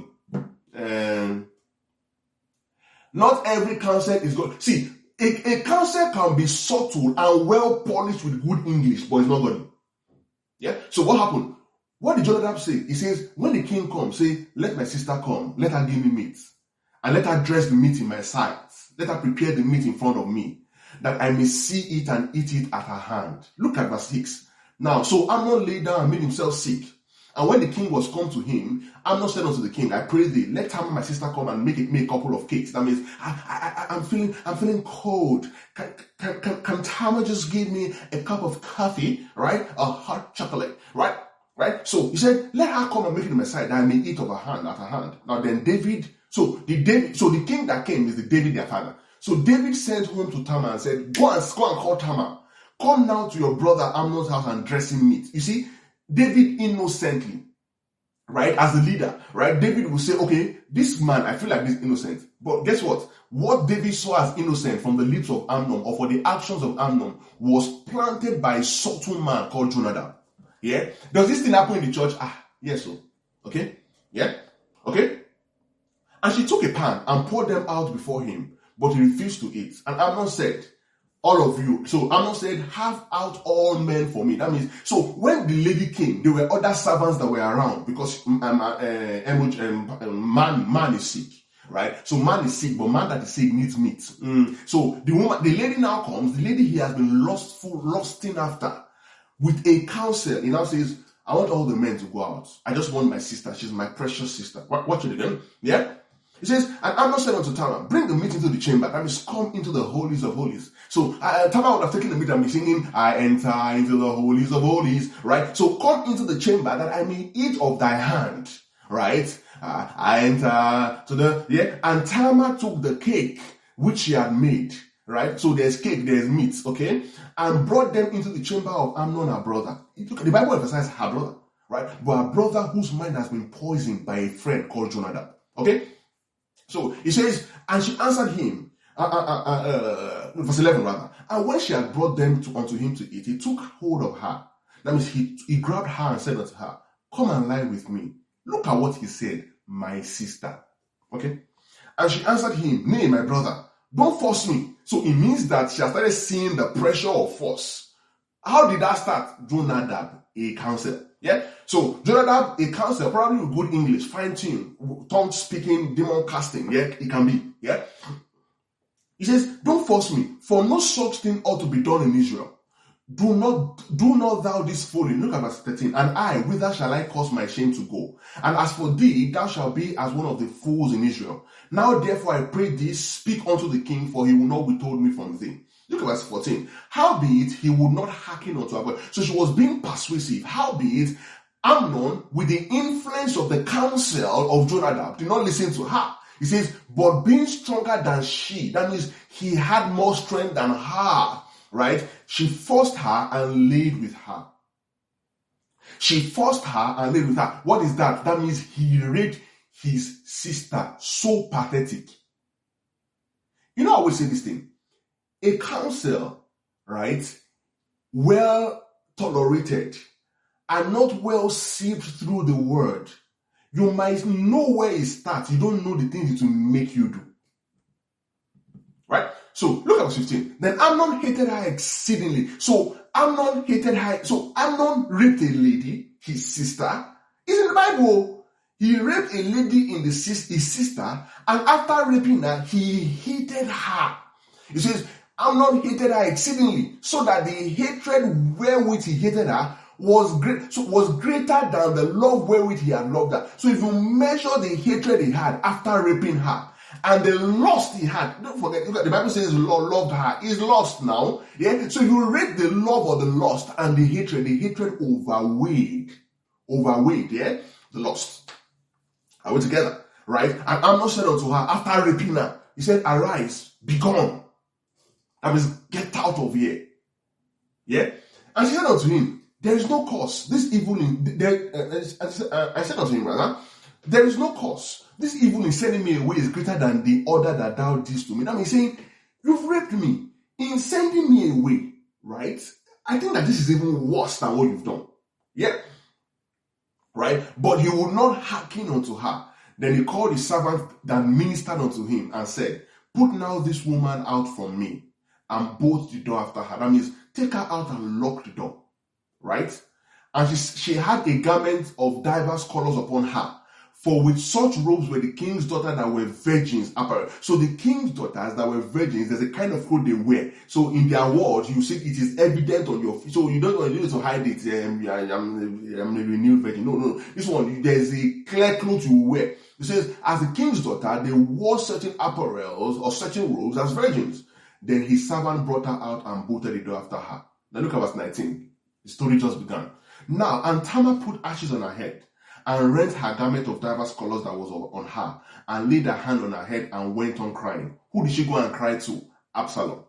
Not every counsel is godly. See, a counsel can be subtle and well polished with good English, but it's not godly. Yeah? So what happened? What did Jonadab say? He says, when the king comes, say, let my sister come, let her give me meat, and let her dress the meat in my sight, let her prepare the meat in front of me, that I may see it and eat it at her hand. Look at verse 6. Now, so Amnon lay down and made himself sick. And when the king was come to him, Amnon said unto the king, I pray thee, let Tamar my sister come and make a couple of cakes. That means I'm feeling cold. Can Tamar just give me a cup of coffee, right? A hot chocolate, right? Right? So he said, let her come and make it on my side, that I may eat of her hand at her hand. Now then the king that came is the David their father. So David sent home to Tamar and said, go and call Tamar. Come now to your brother Amnon's house and dress him meat. You see, David innocently, right, as the leader, right, David will say, okay, this man, I feel like this innocent. But guess what? What David saw as innocent from the lips of Amnon, or for the actions of Amnon, was planted by a subtle man called Jonadab. Yeah? Does this thing happen in the church? Yes, so. Okay? Yeah? Okay? And she took a pan and poured them out before him, but he refused to eat. And Amnon said, all of you. So Amnon said, have out all men for me. That means, so when the lady came, there were other servants that were around, because man is sick. Right? So man is sick, but man that is sick needs meat. So the lady now comes, the lady he has been lusting after, with a counsel. He now says, I want all the men to go out. I just want my sister. She's my precious sister. Watch it again. Yeah? He says, and Amnon said unto Tamar, bring the meat into the chamber. That means come into the holies of holies. So Tamar would have taken the meat and be singing, I enter into the holies of holies. Right? So come into the chamber that I may eat of thy hand. Right? I enter to the, yeah. And Tamar took the cake which she had made. Right? So there's cake, there's meat, okay? And brought them into the chamber of Amnon, her brother. The Bible emphasizes her brother, right? But her brother whose mind has been poisoned by a friend called Jonadab. Okay? So he says, and she answered him, verse 11 rather. And when she had brought them unto him to eat, he took hold of her. That means he grabbed her and said unto her, come and lie with me. Look at what he said, my sister. Okay? And she answered him, nay, my brother, don't force me. So it means that she has started seeing the pressure of force. How did that start? Jonadab, a counsel. Yeah? So Jonadab, a counsel, probably with good English, fine-tuned, tongue-speaking, demon-casting. Yeah? It can be. Yeah? He says, don't force me, for no such thing ought to be done in Israel. Do not thou this folly. Look at verse 13. And I, whither shall I cause my shame to go? And as for thee, thou shalt be as one of the fools in Israel. Now therefore I pray thee, speak unto the king, for he will not withhold me from thee. Look at verse 14. Howbeit he would not hearken unto her voice. So she was being persuasive. Howbeit Amnon, with the influence of the counsel of Jonadab, did not listen to her. He says, but being stronger than she, that means he had more strength than her. Right? She forced her and laid with her. She forced her and laid with her. What is that? That means he raped his sister. So pathetic. You know, I always say this thing. A counsel, right, well tolerated and not well sieved through the word, you might know where it starts. You don't know the things it will make you do. Right? So look at verse 15. Then Amnon hated her exceedingly. So Amnon hated her. So Amnon raped a lady, his sister. It's in the Bible. He raped a lady in his sister, and after raping her, he hated her. It says Amnon hated her exceedingly, so that the hatred wherewith he hated her was greater than the love wherewith he had loved her. So if you measure the hatred he had after raping her, and the lust he had, don't forget, the Bible says loved her, is lost now. Yeah. So if you rate the love or the lust and the hatred overweighed, yeah, the lust. Are we together? Right? And Amnon said unto her, after raping her, he said, arise, be gone. That means get out of here. Yeah. And she said unto him, there is no cause. This evil I said unto him, brother, there is no cause. This evil in sending me away is greater than the order that thou didst to me. That means saying, you've raped me. In sending me away, right? I think that this is even worse than what you've done. Yeah? Right? But he would not hearken unto her. Then he called the servant that ministered unto him and said, put now this woman out from me and bolt the door after her. That means take her out and lock the door. Right? And she had a garment of diverse colors upon her. For with such robes were the king's daughters that were virgins apparel. So the king's daughters that were virgins, there's a kind of clothes they wear. So in their words, you see it is evident on your feet. So you don't need to hide it. I'm a renewed virgin. No. This one, there's a clear clothes you wear. It says, as the king's daughter, they wore certain apparels or certain robes as virgins. Then his servant brought her out and bolted the door after her. Now look at verse 19. The story just began. Now, and Tamar put ashes on her head, and rent her garment of diverse colors that was on her, and laid her hand on her head and went on crying. Who did she go and cry to? Absalom.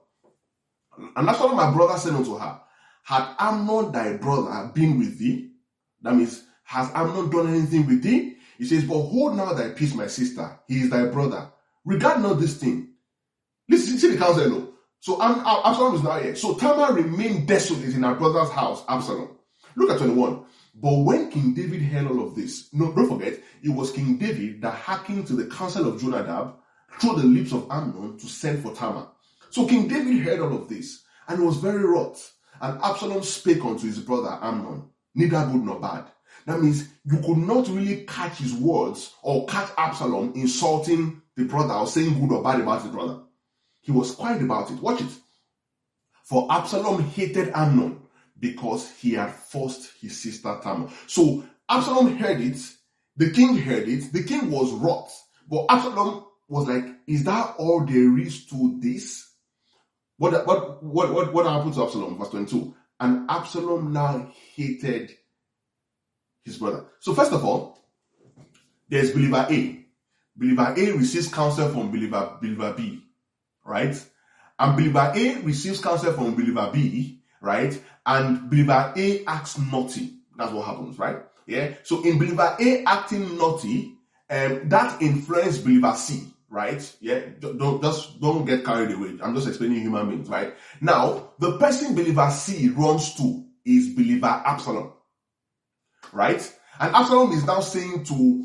And Absalom, my brother, said unto her, had Amnon thy brother been with thee? That means, has Amnon done anything with thee? He says, but hold now thy peace, my sister. He is thy brother. Regard not this thing. Listen, see the counsel. No. So Absalom is now here. So Tamar remained desolate in her brother's house, Absalom. Look at 21. But when King David heard all of this, no, don't forget, it was King David that hearkened to the counsel of Jonadab through the lips of Amnon to send for Tamar. So King David heard all of this, and was very wroth. And Absalom spake unto his brother Amnon, neither good nor bad. That means you could not really catch his words or catch Absalom insulting the brother or saying good or bad about his brother. He was quiet about it. Watch it. For Absalom hated Amnon, because he had forced his sister Tamar. So Absalom heard it, the king heard it, the king was wroth. But Absalom was like, is that all there is to this? What happened to Absalom? Verse 22. And Absalom now hated his brother. So first of all, there's believer A. Believer A receives counsel from believer B, right? And believer A receives counsel from believer B, right? And believer A acts naughty. That's what happens, right? Yeah. So in believer A acting naughty, that influences believer C, right? Yeah. Don't get carried away. I'm just explaining human beings, right? Now, the person believer C runs to is believer Absalom, right? And Absalom is now saying,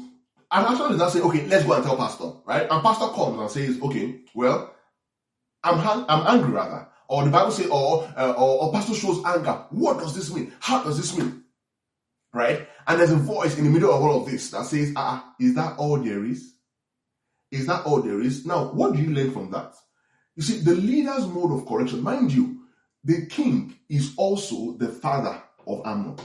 okay, let's go and tell pastor, right? And pastor comes and says, okay, well, I'm angry rather. Or the Bible says, or pastor shows anger. What does this mean? How does this mean? Right? And there's a voice in the middle of all of this that says, is that all there is? Is that all there is? Now, what do you learn from that? You see, the leader's mode of correction, mind you, the king is also the father of Amnon.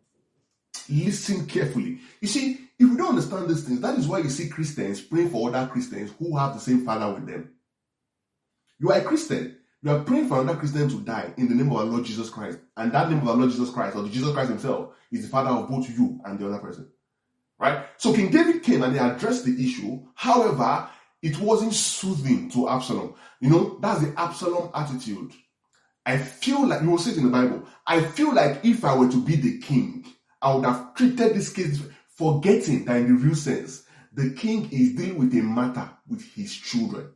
Listen carefully. You see, if you don't understand these things, that is why you see Christians praying for other Christians who have the same father with them. You are a Christian. You are praying for another Christian to die in the name of our Lord Jesus Christ. And that name of our Lord Jesus Christ, or the Jesus Christ himself, is the father of both you and the other person. Right? So King David came and they addressed the issue. However, it wasn't soothing to Absalom. You know, that's the Absalom attitude. I feel like, you will see it in the Bible, I feel like if I were to be the king, I would have treated this case, forgetting that in the real sense, the king is dealing with a matter with his children.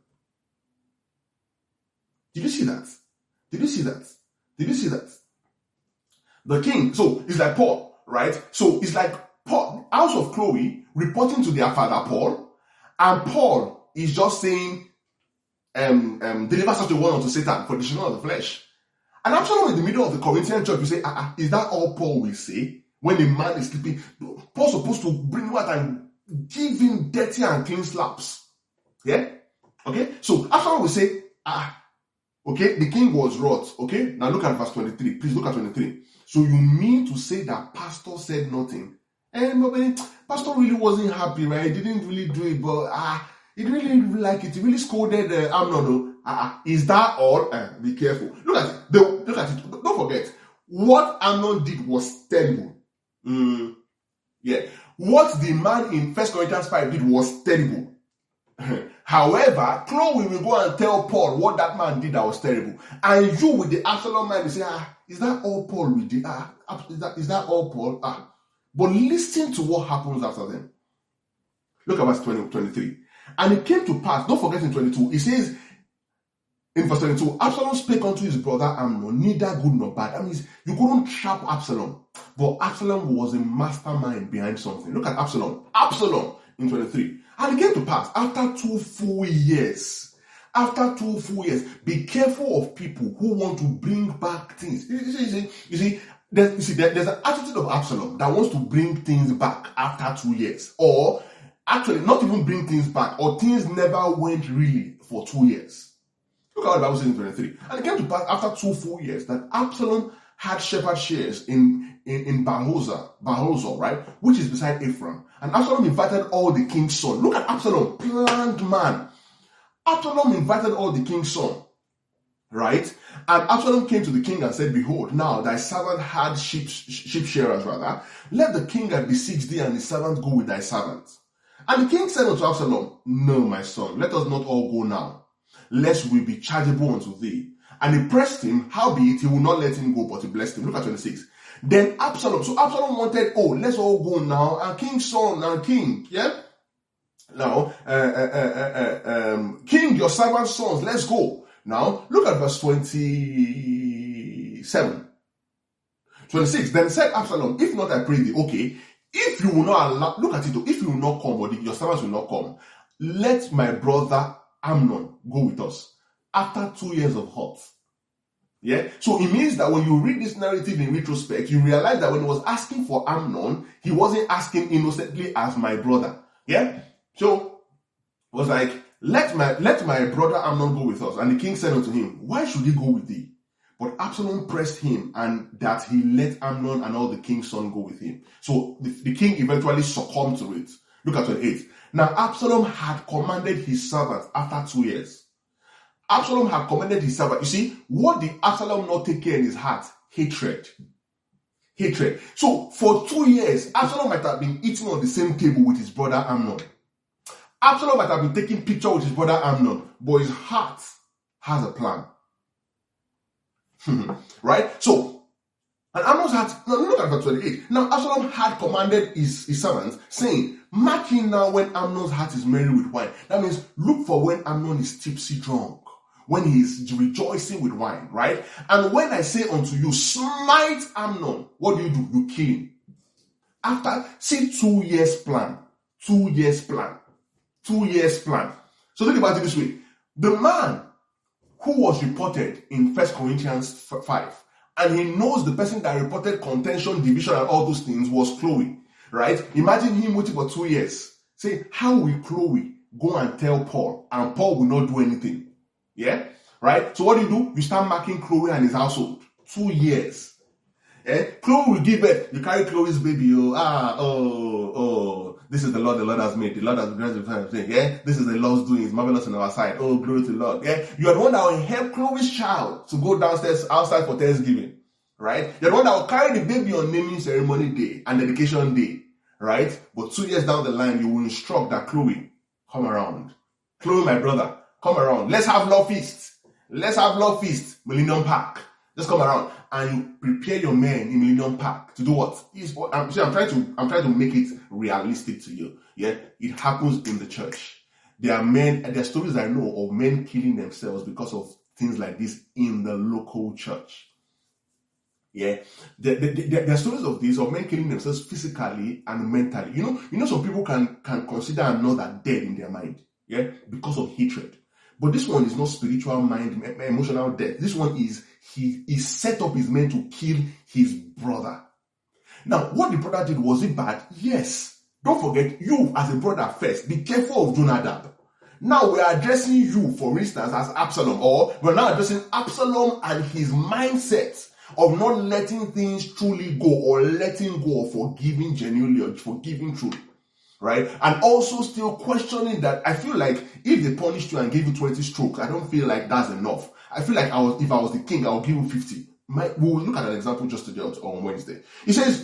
Did you see that? Did you see that? Did you see that? The king, so it's like Paul, right? So it's like Paul, house of Chloe, reporting to their father Paul, and Paul is just saying, deliver such a one unto Satan for the children of the flesh. And Absalom in the middle of the Corinthian church, you say, is that all Paul will say? When a man is sleeping, Paul's supposed to bring him out and give him dirty and clean slaps. Yeah? Okay? So Absalom will say, okay, the king was wroth. Okay? Now look at verse 23. Please look at 23. So you mean to say that pastor said nothing? And pastor really wasn't happy, right? He didn't really do it, but he didn't really like it. He really scolded Amnon. Is that all? Be careful. Look at it. Look at it. Don't forget. What Amnon did was terrible. Yeah. What the man in 1 Corinthians 5 did was terrible. However, Chloe will go and tell Paul what that man did that was terrible. And you with the Absalom mind, you say, is that all Paul we did? Is that all Paul? But listen to what happens after them. Look at verse 23. And it came to pass, don't forget in 22, it says, in verse 22, Absalom spake unto his brother Amnon, neither good nor bad. That means you couldn't trap Absalom. But Absalom was a mastermind behind something. Look at Absalom. Absalom in 23. And it came to pass, after 2 full years, be careful of people who want to bring back things. You see, there's an attitude of Absalom that wants to bring things back after 2 years. Or actually not even bring things back, or things never went really for 2 years. Look at what the Bible says in 23. And it came to pass after 2 full years that Absalom had shepherd shares in Bahozah, right, which is beside Ephraim. And Absalom invited all the king's son. Look at Absalom, planned man. Absalom invited all the king's son, right? And Absalom came to the king and said, behold, now thy servant had sheep shearers rather. Let the king that besieged thee and his servant go with thy servant. And the king said unto Absalom, no, my son, let us not all go now, lest we be chargeable unto thee. And he pressed him, howbeit he will not let him go, but he blessed him. Look at 26. Then Absalom wanted, let's all go now, and king's son, and king, yeah? Now, king, your servant's sons, let's go. Now, look at verse 27. 26. Then said Absalom, if not, I pray thee, okay, if you will not allow, look at it, if you will not come, or your servants will not come, let my brother Amnon go with us after 2 years of halt. Yeah, so it means that when you read this narrative in retrospect, you realize that when he was asking for Amnon, he wasn't asking innocently as my brother. Yeah, so it was like, let my brother Amnon go with us. And the king said unto him, why should he go with thee? But Absalom pressed him, and that he let Amnon and all the king's son go with him. So the king eventually succumbed to it. Look at 28. Now Absalom had commanded his servants after 2 years. Absalom had commanded his servant. You see, what did Absalom not take care in his heart? Hatred. Hatred. So for 2 years, Absalom might have been eating on the same table with his brother Amnon. Absalom might have been taking picture with his brother Amnon, but his heart has a plan. Right? So, and Amnon's heart, now look at verse 28. Now Absalom had commanded his servants, saying, mark him now when Amnon's heart is merry with wine. That means look for when Amnon is tipsy drunk, when he is rejoicing with wine, right? And when I say unto you, smite Amnon, what do? You kill him. After, see, 2 years plan. 2 years plan. 2 years plan. So think about it this way. The man who was reported in 1 Corinthians 5, and he knows the person that reported contention, division, and all those things was Chloe, right? Imagine him waiting for 2 years. Say, how will Chloe go and tell Paul, and Paul will not do anything? Yeah? Right? So what do? You start marking Chloe and his household. 2 years. Chloe will give birth. You carry Chloe's baby. This is the Lord has made. The Lord has blessed the family. Yeah? This is the Lord's doing. It's marvelous on our side. Oh, glory to the Lord. Yeah? You are the one that will help Chloe's child to go outside for Thanksgiving. Right? You're the one that will carry the baby on naming ceremony day and dedication day. Right? But 2 years down the line, you will instruct that Chloe, come around. Chloe, my brother, come around. Let's have love feast. Let's have love feast. Millennium Park. Just come around and you prepare your men in Millennium Park to do what? I'm trying to make it realistic to you. Yeah, it happens in the church. There are stories I know of men killing themselves because of things like this in the local church. Yeah, there are stories of this, of men killing themselves physically and mentally. You know, some people can consider another dead in their mind. Yeah, because of hatred. But this one is not spiritual mind, emotional death. This one is he set up his men to kill his brother. Now, what the brother did, was it bad? Yes. Don't forget, you as a brother first, be careful of Jonadab. Now we are addressing you, for instance, as Absalom, or we're now addressing Absalom and his mindset of not letting things truly go, or letting go of forgiving genuinely, or forgiving truly. Right? And also still questioning that. I feel like if they punished you and gave you 20 strokes, I don't feel like that's enough. I feel like if I was the king, I would give you 50. We'll look at an example just today on Wednesday. He says,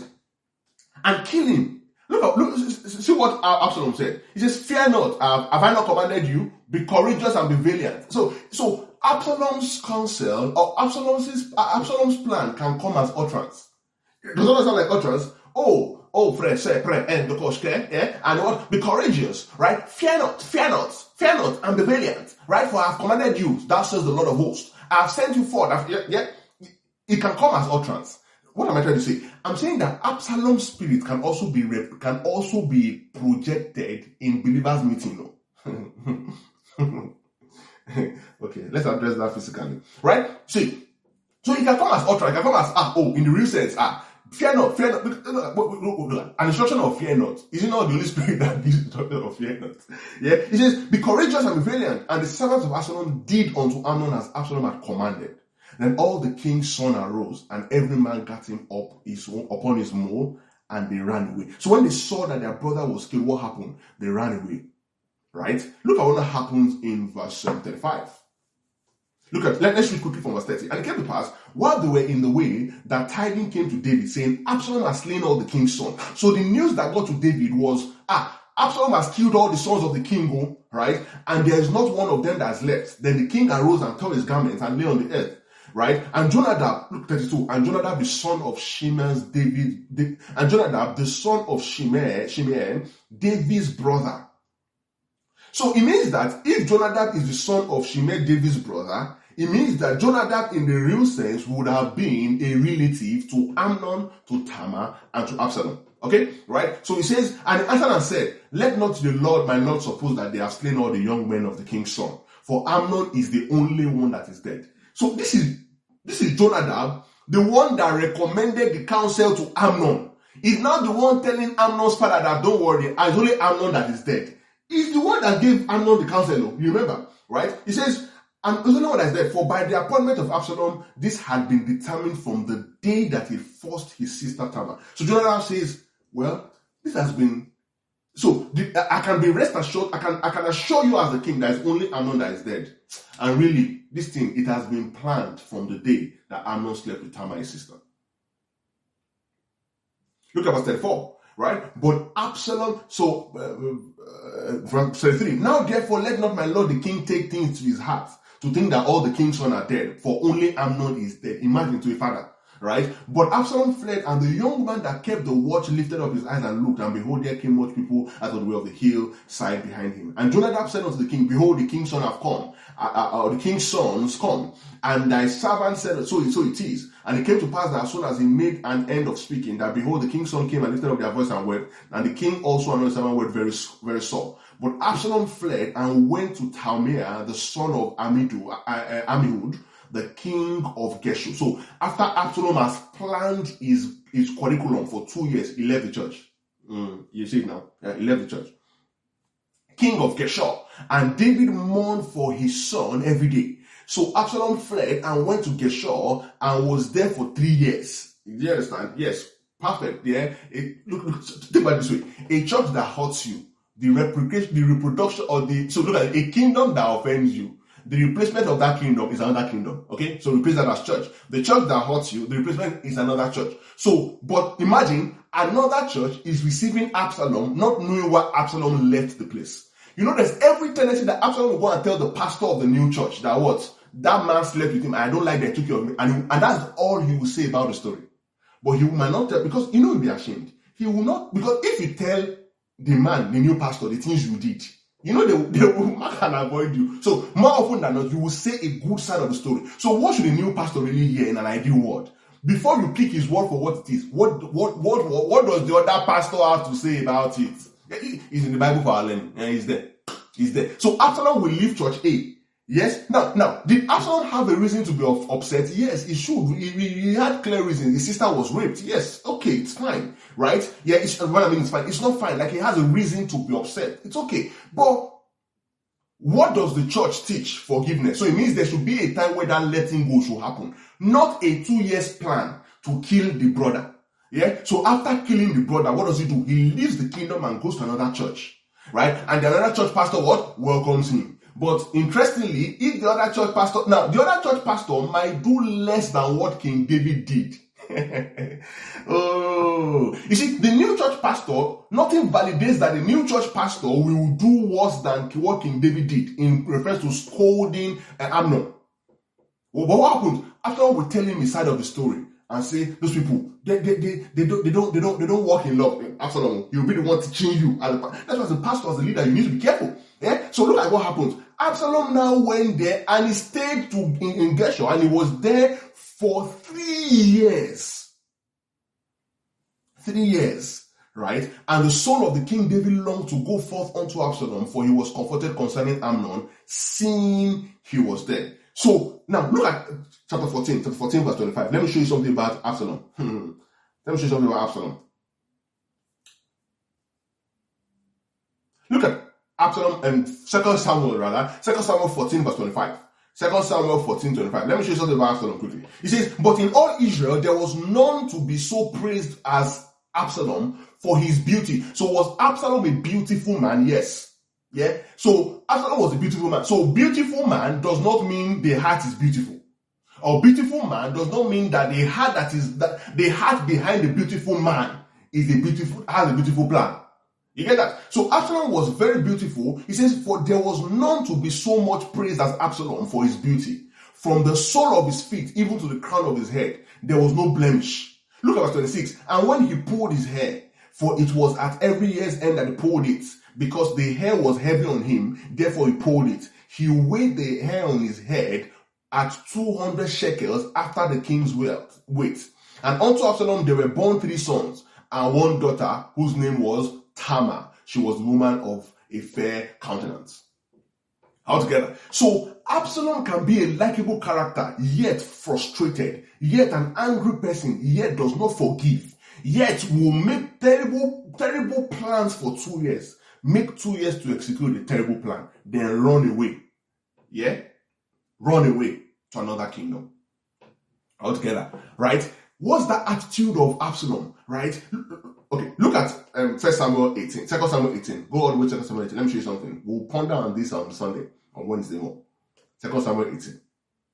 and kill him. Look, see what Absalom said. He says, fear not, have I not commanded you? Be courageous and be valiant. So Absalom's counsel, or Absalom's plan can come as utterance. Does it sound like utterance? Friend, say, pray, and the coach, yeah? And what? Be courageous, right? Fear not, and be valiant, right? For I have commanded you, that says the Lord of hosts. I have sent you forth. It can come as utterance. What am I trying to say? I'm saying that Absalom's spirit can also be projected in believers' meeting. Okay, let's address that physically, right? See, so it can come as utterance. It can come as in the real sense, Fear not, fear not. An instruction of fear not. Is it not the Holy Spirit that gives instruction of fear not? Yeah. It says, be courageous and be valiant. And the servants of Absalom did unto Amnon as Absalom had commanded. Then all the king's son arose, and every man got him up upon his mule, and they ran away. So when they saw that their brother was killed, what happened? They ran away. Right? Look at what happens in verse 35. Let's read quickly from verse 30. And it came to pass, while they were in the way, that tidings came to David, saying, Absalom has slain all the king's sons. So the news that got to David was, Absalom has killed all the sons of the king, right? And there is not one of them that is left. Then the king arose and tore his garments and lay on the earth, right? And Jonadab, look 32, and Jonadab the son of and Jonadab the son of Shimei, David's brother. So it means that if Jonadab is the son of Shimei, David's brother, it means that Jonadab in the real sense would have been a relative to Amnon, to Tamar, and to Absalom. Okay, right? So he says, and he answered and said, let not the Lord, my Lord, suppose that they have slain all the young men of the king's son, for Amnon is the only one that is dead. So this is Jonadab, the one that recommended the counsel to Amnon. He's now the one telling Amnon's father that don't worry, it's only Amnon that is dead. He's the one that gave Amnon the counsel, you remember, right? He says, and the only one that is dead, for by the appointment of Absalom, this had been determined from the day that he forced his sister Tamar. So Jonadab says, well, this has been, so I can be rest assured, I can assure you as the king that it's only Amnon that is dead. And really, this thing, it has been planned from the day that Amnon slept with Tamar, his sister. Look at verse 34. Right? But Absalom, verse 33, now therefore let not my lord the king take things to his heart, to think that all the king's sons are dead, for only Amnon is dead. Imagine, to a father. Right? But Absalom fled, and the young man that kept the watch lifted up his eyes and looked, and behold, there came much people out of the way of the hill side behind him. And Jonadab said unto the king, behold, the king's son have come, or the king's sons come. And thy servant said, so it is. And it came to pass that as soon as he made an end of speaking, that behold, the king's son came and lifted up their voice and wept. And the king also and the servant wept very, very sore. But Absalom fled and went to Talmai, the son of Ammihud, the king of Geshur. So after Absalom has planned his curriculum for 2 years, he left the church. You see it now. He left the church. King of Geshur. And David mourned for his son every day. So Absalom fled and went to Geshur and was there for 3 years. Do you understand? Yes. Perfect. Yeah. Look, think about it this way. A church that hurts you, the reproduction, so look at it, a kingdom that offends you, the replacement of that kingdom is another kingdom. Okay? So replace that as church. The church that hurts you, the replacement is another church. So, but imagine another church is receiving Absalom, not knowing why Absalom left the place. You know, there's every tendency that Absalom will go and tell the pastor of the new church that what? That man slept with him, and I don't like that he took care of me. And that's all he will say about the story. But he might not tell, because he will be ashamed. He will not, because if you tell the man, the new pastor, the things you did, you know, they will mark and avoid you. So more often than not, you will say a good side of the story. So what should the new pastor really hear in an ideal word? Before you pick his word for what it is, what does the other pastor have to say about it? He's in the Bible for our learning. He's there. He's there. So Absalom will leave church A. Yes. Now, did Absalom have a reason to be upset? Yes, he should. He had clear reason. His sister was raped. Yes. Okay, it's fine. Right? Yeah, it's fine. It's not fine. Like, he has a reason to be upset. It's okay. But what does the church teach? Forgiveness. So it means there should be a time where that letting go should happen. Not a 2 years plan to kill the brother. Yeah. So after killing the brother, what does he do? He leaves the kingdom and goes to another church. Right? And the other church pastor what? Welcomes him. But interestingly, if the other church pastor might do less than what King David did. Oh, you see, the new church pastor, nothing validates that the new church pastor will do worse than what King David did in reference to scolding Amnon. Well, but what happens? After we tell him his side of the story and say those people, they don't walk in love. Absalom, you'll be the one teaching you. That's why as a pastor, as a leader, you need to be careful. Yeah. So look at what happens. Absalom now went there and he stayed in Geshur, and he was there for 3 years. 3 years, right? And the soul of the king David longed to go forth unto Absalom, for he was comforted concerning Amnon, seeing he was dead. So now look at chapter 14 verse 25. Let me show you something about Absalom. Let me show you something about Absalom. Look at Absalom and 2 Samuel 14 verse 25. 2 Samuel 14, 25. Let me show you something about Absalom quickly. He says, but in all Israel, there was none to be so praised as Absalom for his beauty. So was Absalom a beautiful man? Yes. Yeah. So Absalom was a beautiful man. So beautiful man does not mean the heart is beautiful. Or beautiful man does not mean that the heart the heart behind the beautiful man has a beautiful plan. You get that? So Absalom was very beautiful. He says, for there was none to be so much praised as Absalom for his beauty. From the sole of his feet, even to the crown of his head, there was no blemish. Look at verse 26. And when he pulled his hair, for it was at every year's end that he pulled it, because the hair was heavy on him, therefore he pulled it. He weighed the hair on his head at 200 shekels after the king's weight. And unto Absalom there were born 3 sons, and 1 daughter, whose name was Tamar. She was the woman of a fair countenance. Altogether. So Absalom can be a likable character, yet frustrated, yet an angry person, yet does not forgive, yet will make terrible plans for 2 years. Make 2 years to execute a terrible plan, then run away. Yeah? Run away to another kingdom. Altogether. Right? What's the attitude of Absalom? Right? Okay, look at 1 Samuel 18, 2 Samuel 18. Go all the way to 2 Samuel 18. Let me show you something. We'll ponder on this on Sunday, on Wednesday more. 2 Samuel 18. 2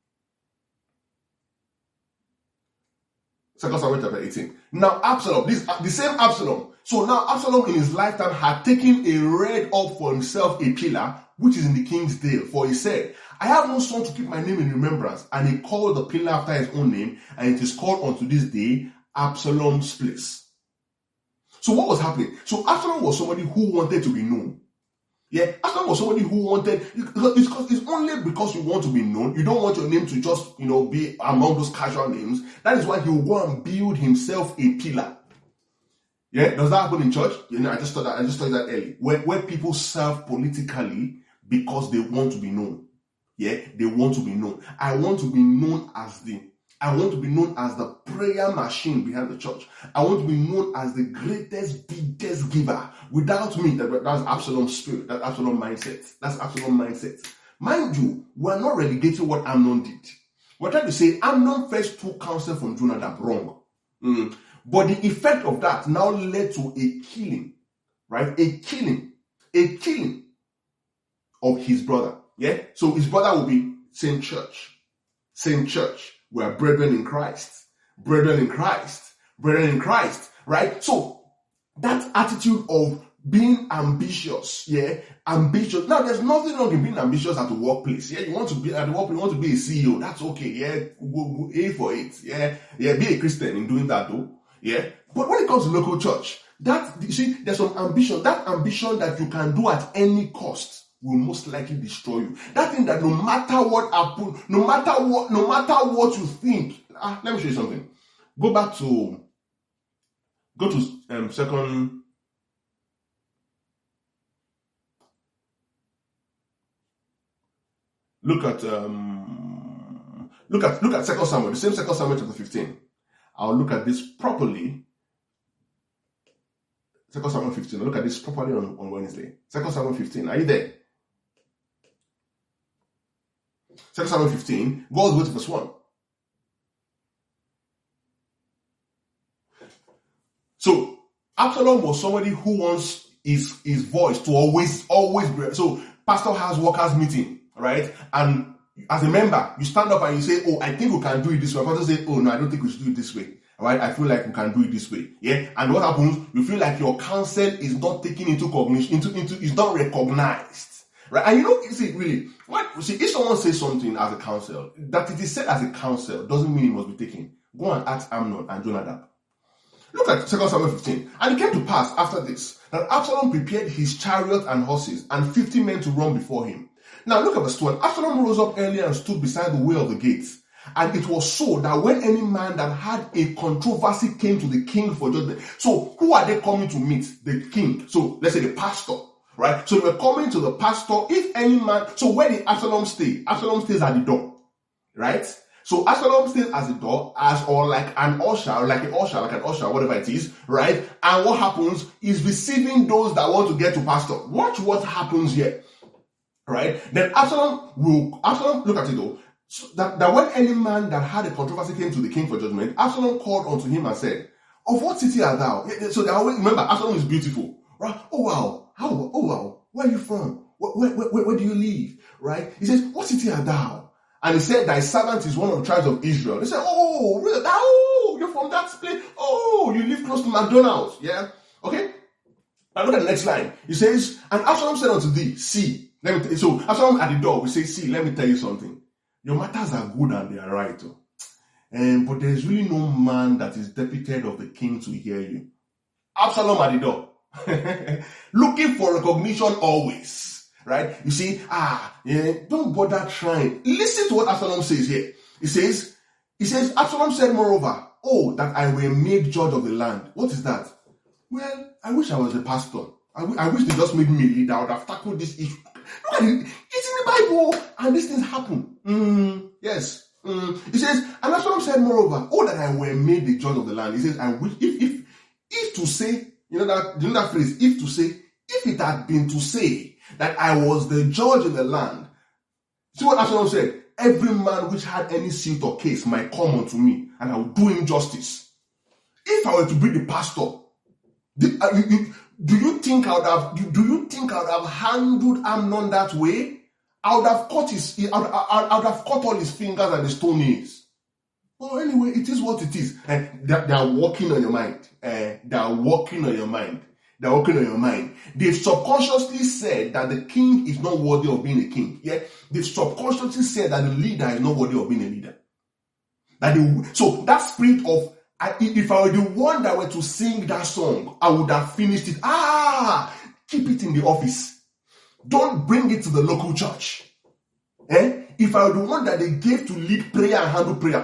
Samuel chapter 18. Now Absalom, the same Absalom. So now Absalom in his lifetime had taken a reared up for himself a pillar, which is in the king's dale. For he said, I have no son to keep my name in remembrance. And he called the pillar after his own name, and it is called unto this day Absalom's place. So what was happening? So Absalom was somebody who wanted to be known. Yeah, Absalom was somebody who wanted, it's only because you want to be known. You don't want your name to just, be among those casual names. That is why he will go and build himself a pillar. Yeah, does that happen in church? I just thought that early. Where people serve politically because they want to be known. Yeah, they want to be known. I want to be known as the prayer machine behind the church. I want to be known as the greatest, biggest giver. Without me, that's Absalom's spirit. That's Absalom mindset. Mind you, we're not relegating what Amnon did. We're trying to say Amnon first took counsel from Jonadab, wrong. But the effect of that now led to a killing, right? A killing of his brother. Yeah? So his brother will be same church. We are brethren in Christ, right? So that attitude of being ambitious, ambitious. Now, there's nothing wrong in being ambitious at the workplace. Yeah, you want to be at the workplace, you want to be a CEO. That's okay. Yeah, go A for it. Yeah, be a Christian in doing that though. Yeah, but when it comes to local church, there's some ambition. That ambition that you can do at any cost will most likely destroy you. That thing that no matter what happens, no matter what you think. Let me show you something. Go to second. Look at 2 Samuel, the same 2 Samuel chapter 15. I'll look at this properly. 2 Samuel 15. I'll look at this properly on Wednesday. 2 Samuel 15. Are you there? 2 Samuel 15, go all the way to verse 1. So, Absalom was somebody who wants his voice to always be. So, pastor has workers meeting, right? And as a member, you stand up and you say, I think we can do it this way. Pastor says, no, I don't think we should do it this way. Right? I feel like we can do it this way. Yeah. And what happens? You feel like your counsel is not taken into cognition, is not recognized. Right? And if someone says something as a counsel, that it is said as a counsel doesn't mean it must be taken. Go and ask Amnon and Jonadab. Look at 2 Samuel 15. And it came to pass after this, that Absalom prepared his chariot and horses, and 50 men to run before him. Now look at verse 12. Absalom rose up early and stood beside the way of the gates. And it was so that when any man that had a controversy came to the king for judgment. So who are they coming to meet? The king. So let's say the pastor. Right? So they were coming to the pastor. If any man, so where did Absalom stay? Absalom stays at the door. Right? So Absalom stays as a door, like an usher, whatever it is, right? And what happens is receiving those that want to get to pastor. Watch what happens here, right? Then Absalom, look at it though, so that when any man that had a controversy came to the king for judgment, Absalom called unto him and said, of what city art thou? So they always remember Absalom is beautiful, right? Oh wow, where are you from? Where do you live? Right? He says, what city art thou? And he said, thy servant is one of the tribes of Israel. They said, oh, you're from that place. Oh, you live close to McDonald's. Yeah? Okay? Now look at the next line. He says, and Absalom said unto thee, see. So Absalom at the door will say, see, let me tell you something. Your matters are good and they are right. But there's really no man that is deputed of the king to hear you. Absalom at the door. Looking for recognition always. Right? You see, don't bother trying. Listen to what Absalom says here. He says, Absalom said, moreover, oh, that I were made judge of the land. What is that? Well, I wish I was a pastor. I wish they just made me a leader. I would have tackled this issue. Look at it. It's in the Bible. And these things happen. Yes. He says, and Absalom said, moreover, oh, that I were made the judge of the land. He says, I wish, if to say, you know that phrase, if it had been to say, that I was the judge in the land. See what Absalom said? Every man which had any suit or case might come unto me, and I will do him justice. If I were to be the pastor, do you think I would have handled Amnon that way? I would have cut all his fingers and his toenails. Well, anyway, it is what it is. They are working on your mind. They've subconsciously said that the king is not worthy of being a king. Yeah? They've subconsciously said that the leader is not worthy of being a leader. So that spirit of, if I were the one that were to sing that song, I would have finished it. Keep it in the office. Don't bring it to the local church. If I were the one that they gave to lead prayer and handle prayer,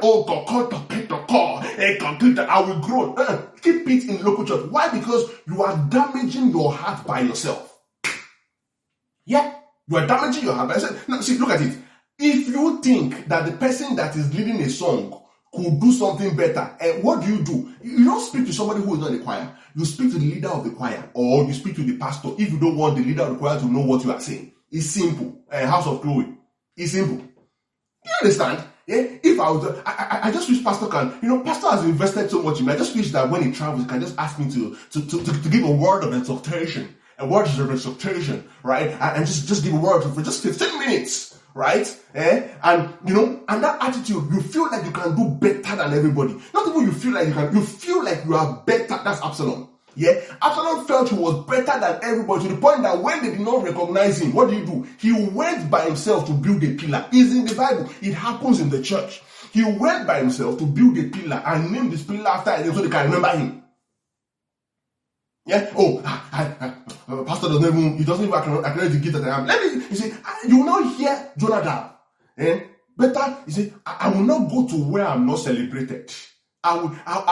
I will grow. Keep it in local church. Why? Because you are damaging your heart by yourself. Yeah, you are damaging your heart by yourself. Now, see, look at it. If you think that the person that is leading a song could do something better, what do? You don't speak to somebody who is not in the choir. You speak to the leader of the choir, or you speak to the pastor if you don't want the leader of the choir to know what you are saying. It's simple. House of Chloe. It's simple. You understand? Yeah? If I was, I just wish Pastor Pastor has invested so much in me. I just wish that when he travels, he can just ask me to give a word of exhortation, right? And just give a word for just 15 minutes, right? And that attitude, you feel like you can do better than everybody. Not even you feel like you feel like you are better. That's Absalom. Yeah, Absalom felt he was better than everybody to the point that when they did not recognize him, what do? He went by himself to build a pillar. It's in the Bible. It happens in the church. He went by himself to build a pillar and named this pillar after him so they can remember him. Yeah. Pastor doesn't even acknowledge the gift that I am. You see, you will not hear Jonadab. Better, you see, I will not go to where I'm not celebrated. I will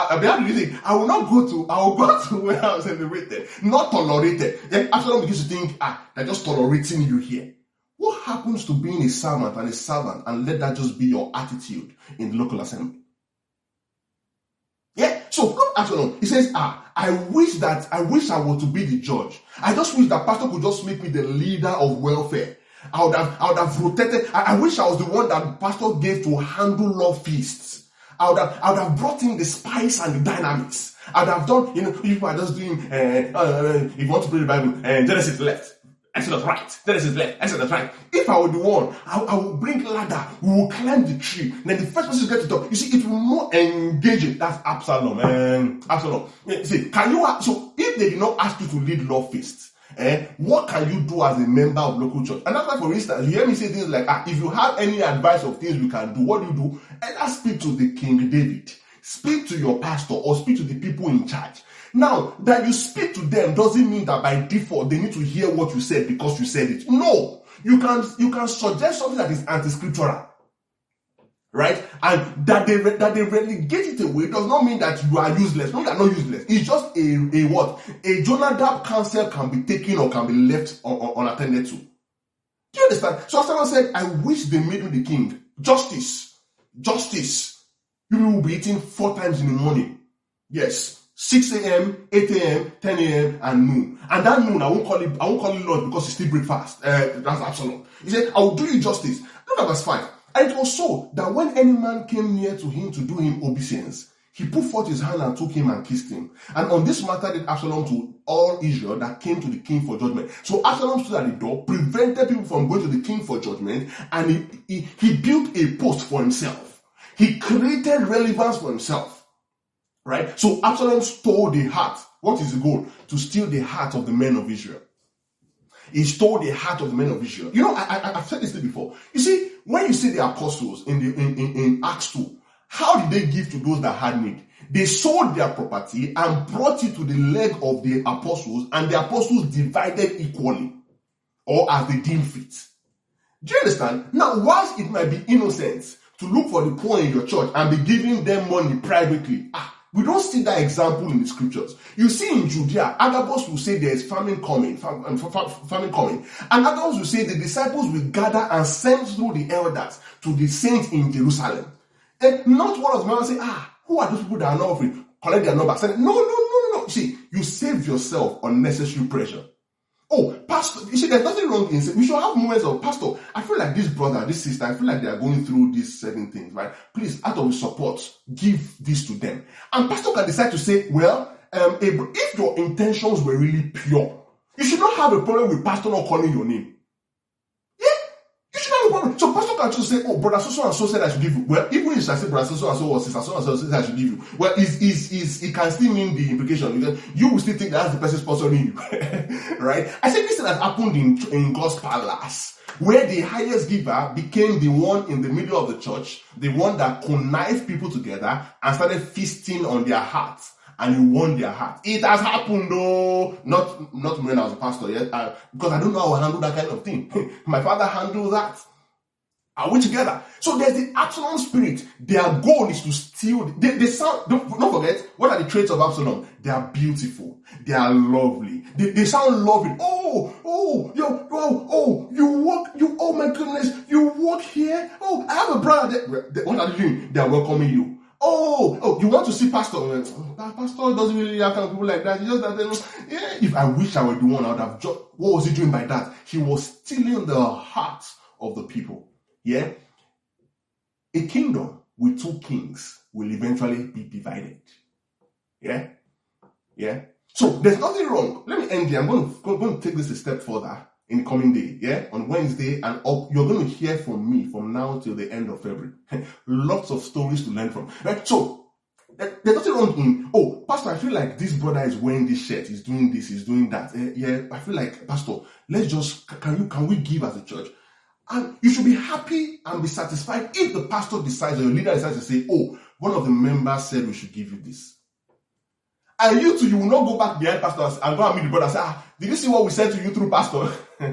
go to where I'm celebrated, not tolerated. Then Absalom begins to think, they're just tolerating you here. What happens to being a servant and let that just be your attitude in the local assembly? Yeah, so look at Absalom. He says, I wish I were to be the judge. I just wish that pastor could just make me the leader of welfare. I would have rotated. I wish I was the one that pastor gave to handle love feasts. I would have brought in the spice and the dynamics. I would have done, if I just doing, if you want to pray the Bible, Genesis left, Exodus right, Genesis left, Exodus right. If I were the one, I would bring ladder, we will climb the tree. Then the first person to get to the top. You see, it will be more engaging. That's Absalom, Absalom. See, so if they did not ask you to lead love feasts, what can you do as a member of local church? And that's why, for instance, you hear me say things like, if you have any advice of things we can do, what do? Either speak to the King David, speak to your pastor, or speak to the people in charge. Now, that you speak to them doesn't mean that by default they need to hear what you said because you said it. No, you can suggest something that is anti-scriptural. Right? And that they relegate it away does not mean that you are useless. No, you are not useless. It's just a what? A Jonadab counsel can be taken or can be left unattended to. Do you understand? So someone said, I wish they made me the king. Justice. Justice. You will be eating 4 times in the morning. Yes. 6 a.m., 8 a.m., 10 a.m., and noon. And that noon, I won't call it Lord because it's still breakfast. That's Absalom. He said, I will do you justice. Look at verse 5. And it was so that when any man came near to him to do him obeisance, he put forth his hand and took him and kissed him. And on this matter did Absalom to all Israel that came to the king for judgment. So Absalom stood at the door, prevented people from going to the king for judgment, and he built a post for himself. He created relevance for himself. Right? So Absalom stole the heart. What is the goal? To steal the heart of the men of Israel. He stole the heart of the men of Israel. You know, I've said this before. You see, when you see the apostles in Acts 2, how did they give to those that had need? They sold their property and brought it to the leg of the apostles, and the apostles divided equally, or as they deemed fit. Do you understand? Now, whilst it might be innocent to look for the poor in your church and be giving them money privately, we don't see that example in the scriptures. You see in Judea, Agabus will say there is famine coming. And others will say the disciples will gather and send through the elders to the saints in Jerusalem. And not one of them will say, who are those people that are not offering? Collect their number. Say, no. See, you save yourself unnecessary pressure. Oh, pastor, you see, there's nothing wrong in saying, we should have moments of, pastor, I feel like this brother, this sister, I feel like they are going through these certain things, right? Please, out of support, give this to them. And pastor can decide to say, well, if your intentions were really pure, you should not have a problem with pastor not calling your name. You should have a problem. So pastor can just say, oh, brother so and so said I should give you. Well, even if I say brother so and so or sister so and so said I should give you, well, it can still mean the implication. Because you will still think that's the person sponsoring you. Right? I said this thing has happened in God's palace, where the highest giver became the one in the middle of the church, the one that connived people together and started feasting on their hearts. And he won their heart. It has happened though. Not when I was a pastor yet. Because I don't know how to handle that kind of thing. My father handled that. Are we together? So there's the Absalom spirit. Their goal is to steal. They sound, don't forget, what are the traits of Absalom? They are beautiful. They are lovely. They sound loving. You walk, oh my goodness, you walk here. Oh, I have a brother. What are they doing? They are welcoming you. Oh, you want to see pastor? Pastor doesn't really have kind of people like that. Just that, if I wish I were the one, I would have just, what was he doing by that? He was stealing the hearts of the people. Yeah? A kingdom with 2 kings will eventually be divided. Yeah? Yeah? So there's nothing wrong. Let me end here. I'm going to take this a step further in the coming day, yeah, on Wednesday and up. You're going to hear from me from now till the end of February. Lots of stories to learn from. Right? So there's nothing wrong in, pastor, I feel like this brother is wearing this shirt, he's doing this, he's doing that. I feel like, pastor, let's just, can we give as a church? And you should be happy and be satisfied if the pastor decides or your leader decides to say, one of the members said we should give you this. And you too, you will not go back behind pastors and go and meet the brother and say, did you see what we said to you through pastor?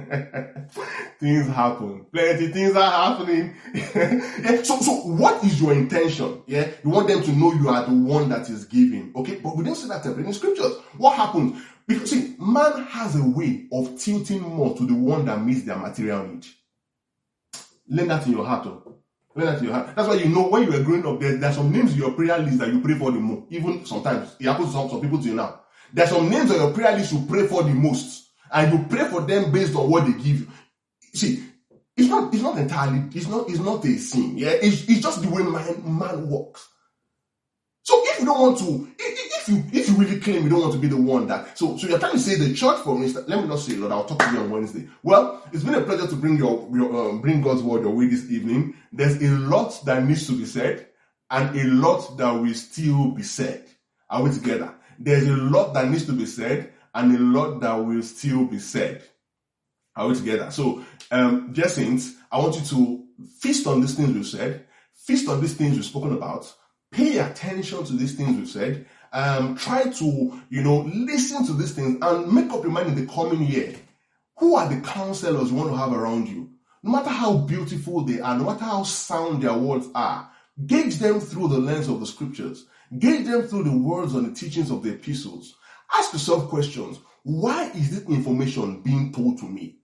Things happen. Plenty things are happening. So what is your intention? Yeah, you want them to know you are the one that is giving. Okay, but we don't see that in the scriptures. What happens? Because see, man has a way of tilting more to the one that meets their material need. Learn that in your heart. That's why you know when you were growing up, there's some names in your prayer list that you pray for the most. Even sometimes it happens to some people to you now. There's some names on your prayer list you pray for the most, and you pray for them based on what they give you. See, it's not entirely, it's not a sin. Yeah, it's just the way man works. So if you don't want to, if you really claim you don't want to be the one that, so you're trying to say the church, for instance, let me not say, Lord, I'll talk to you on Wednesday. Well, it's been a pleasure to bring bring God's word your way this evening. There's a lot that needs to be said, and a lot that will still be said. Are we together? There's a lot that needs to be said, and a lot that will still be said. Are we together? So, dear saints, I want you to feast on these things we've said, feast on these things we've spoken about, pay attention to these things we've said. Try to, listen to these things and make up your mind in the coming year. Who are the counselors you want to have around you? No matter how beautiful they are, no matter how sound their words are, gauge them through the lens of the scriptures. Gauge them through the words and the teachings of the epistles. Ask yourself questions. Why is this information being told to me?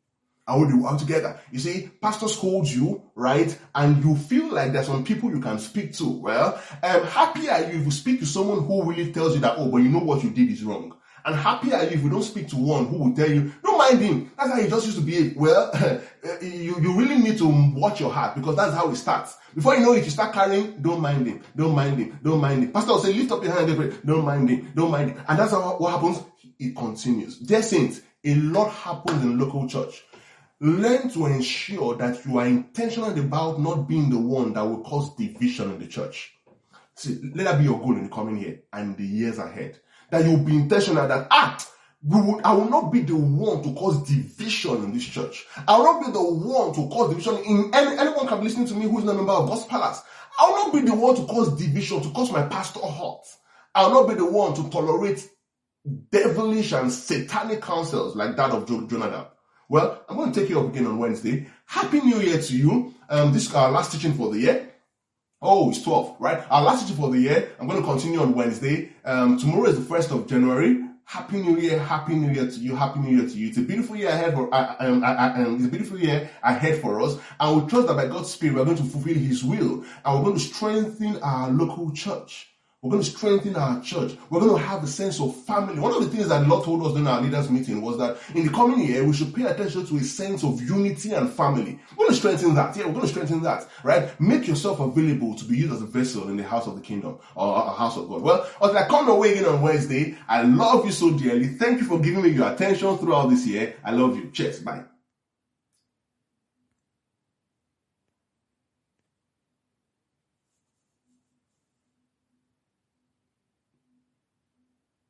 and when they work together. You see, pastor scolds you, right? And you feel like there's some people you can speak to. Well, happy are you if you speak to someone who really tells you that, oh, but you know what you did is wrong. And happy are you if you don't speak to one who will tell you, don't mind him. That's how he just used to behave. Well, you really need to watch your heart, because that's how it starts. Before you know it, you start carrying, don't mind him, don't mind him, don't mind him. Pastor will say, lift up your hand and pray, don't mind him, don't mind him. And that's what happens. It continues. Dear saints, a lot happens in local church. Learn to ensure that you are intentional about not being the one that will cause division in the church. See, let that be your goal in the coming year and the years ahead. That you'll be intentional that, I will not be the one to cause division in this church. I will not be the one to cause division in anyone can be listening to me who is not a member of God's Palace. I will not be the one to cause division, to cause my pastor hurt. I will not be the one to tolerate devilish and satanic counsels like that of Jonadab. Well, I'm going to take you up again on Wednesday. Happy New Year to you. This is our last teaching for the year. Oh, it's 12, right? Our last teaching for the year. I'm going to continue on Wednesday. Tomorrow is the 1st of January. Happy New Year to you. Happy New Year to you. It's a beautiful year ahead for it's a beautiful year ahead for us. And we trust that by God's Spirit, we're going to fulfill His will, and we're going to strengthen our local church. We're going to strengthen our church. We're going to have a sense of family. One of the things that the Lord told us during our leaders meeting was that in the coming year, we should pay attention to a sense of unity and family. We're going to strengthen that. Yeah, we're going to strengthen that, right? Make yourself available to be used as a vessel in the house of the kingdom or a house of God. Well, until I come your way again on Wednesday, I love you so dearly. Thank you for giving me your attention throughout this year. I love you. Cheers. Bye.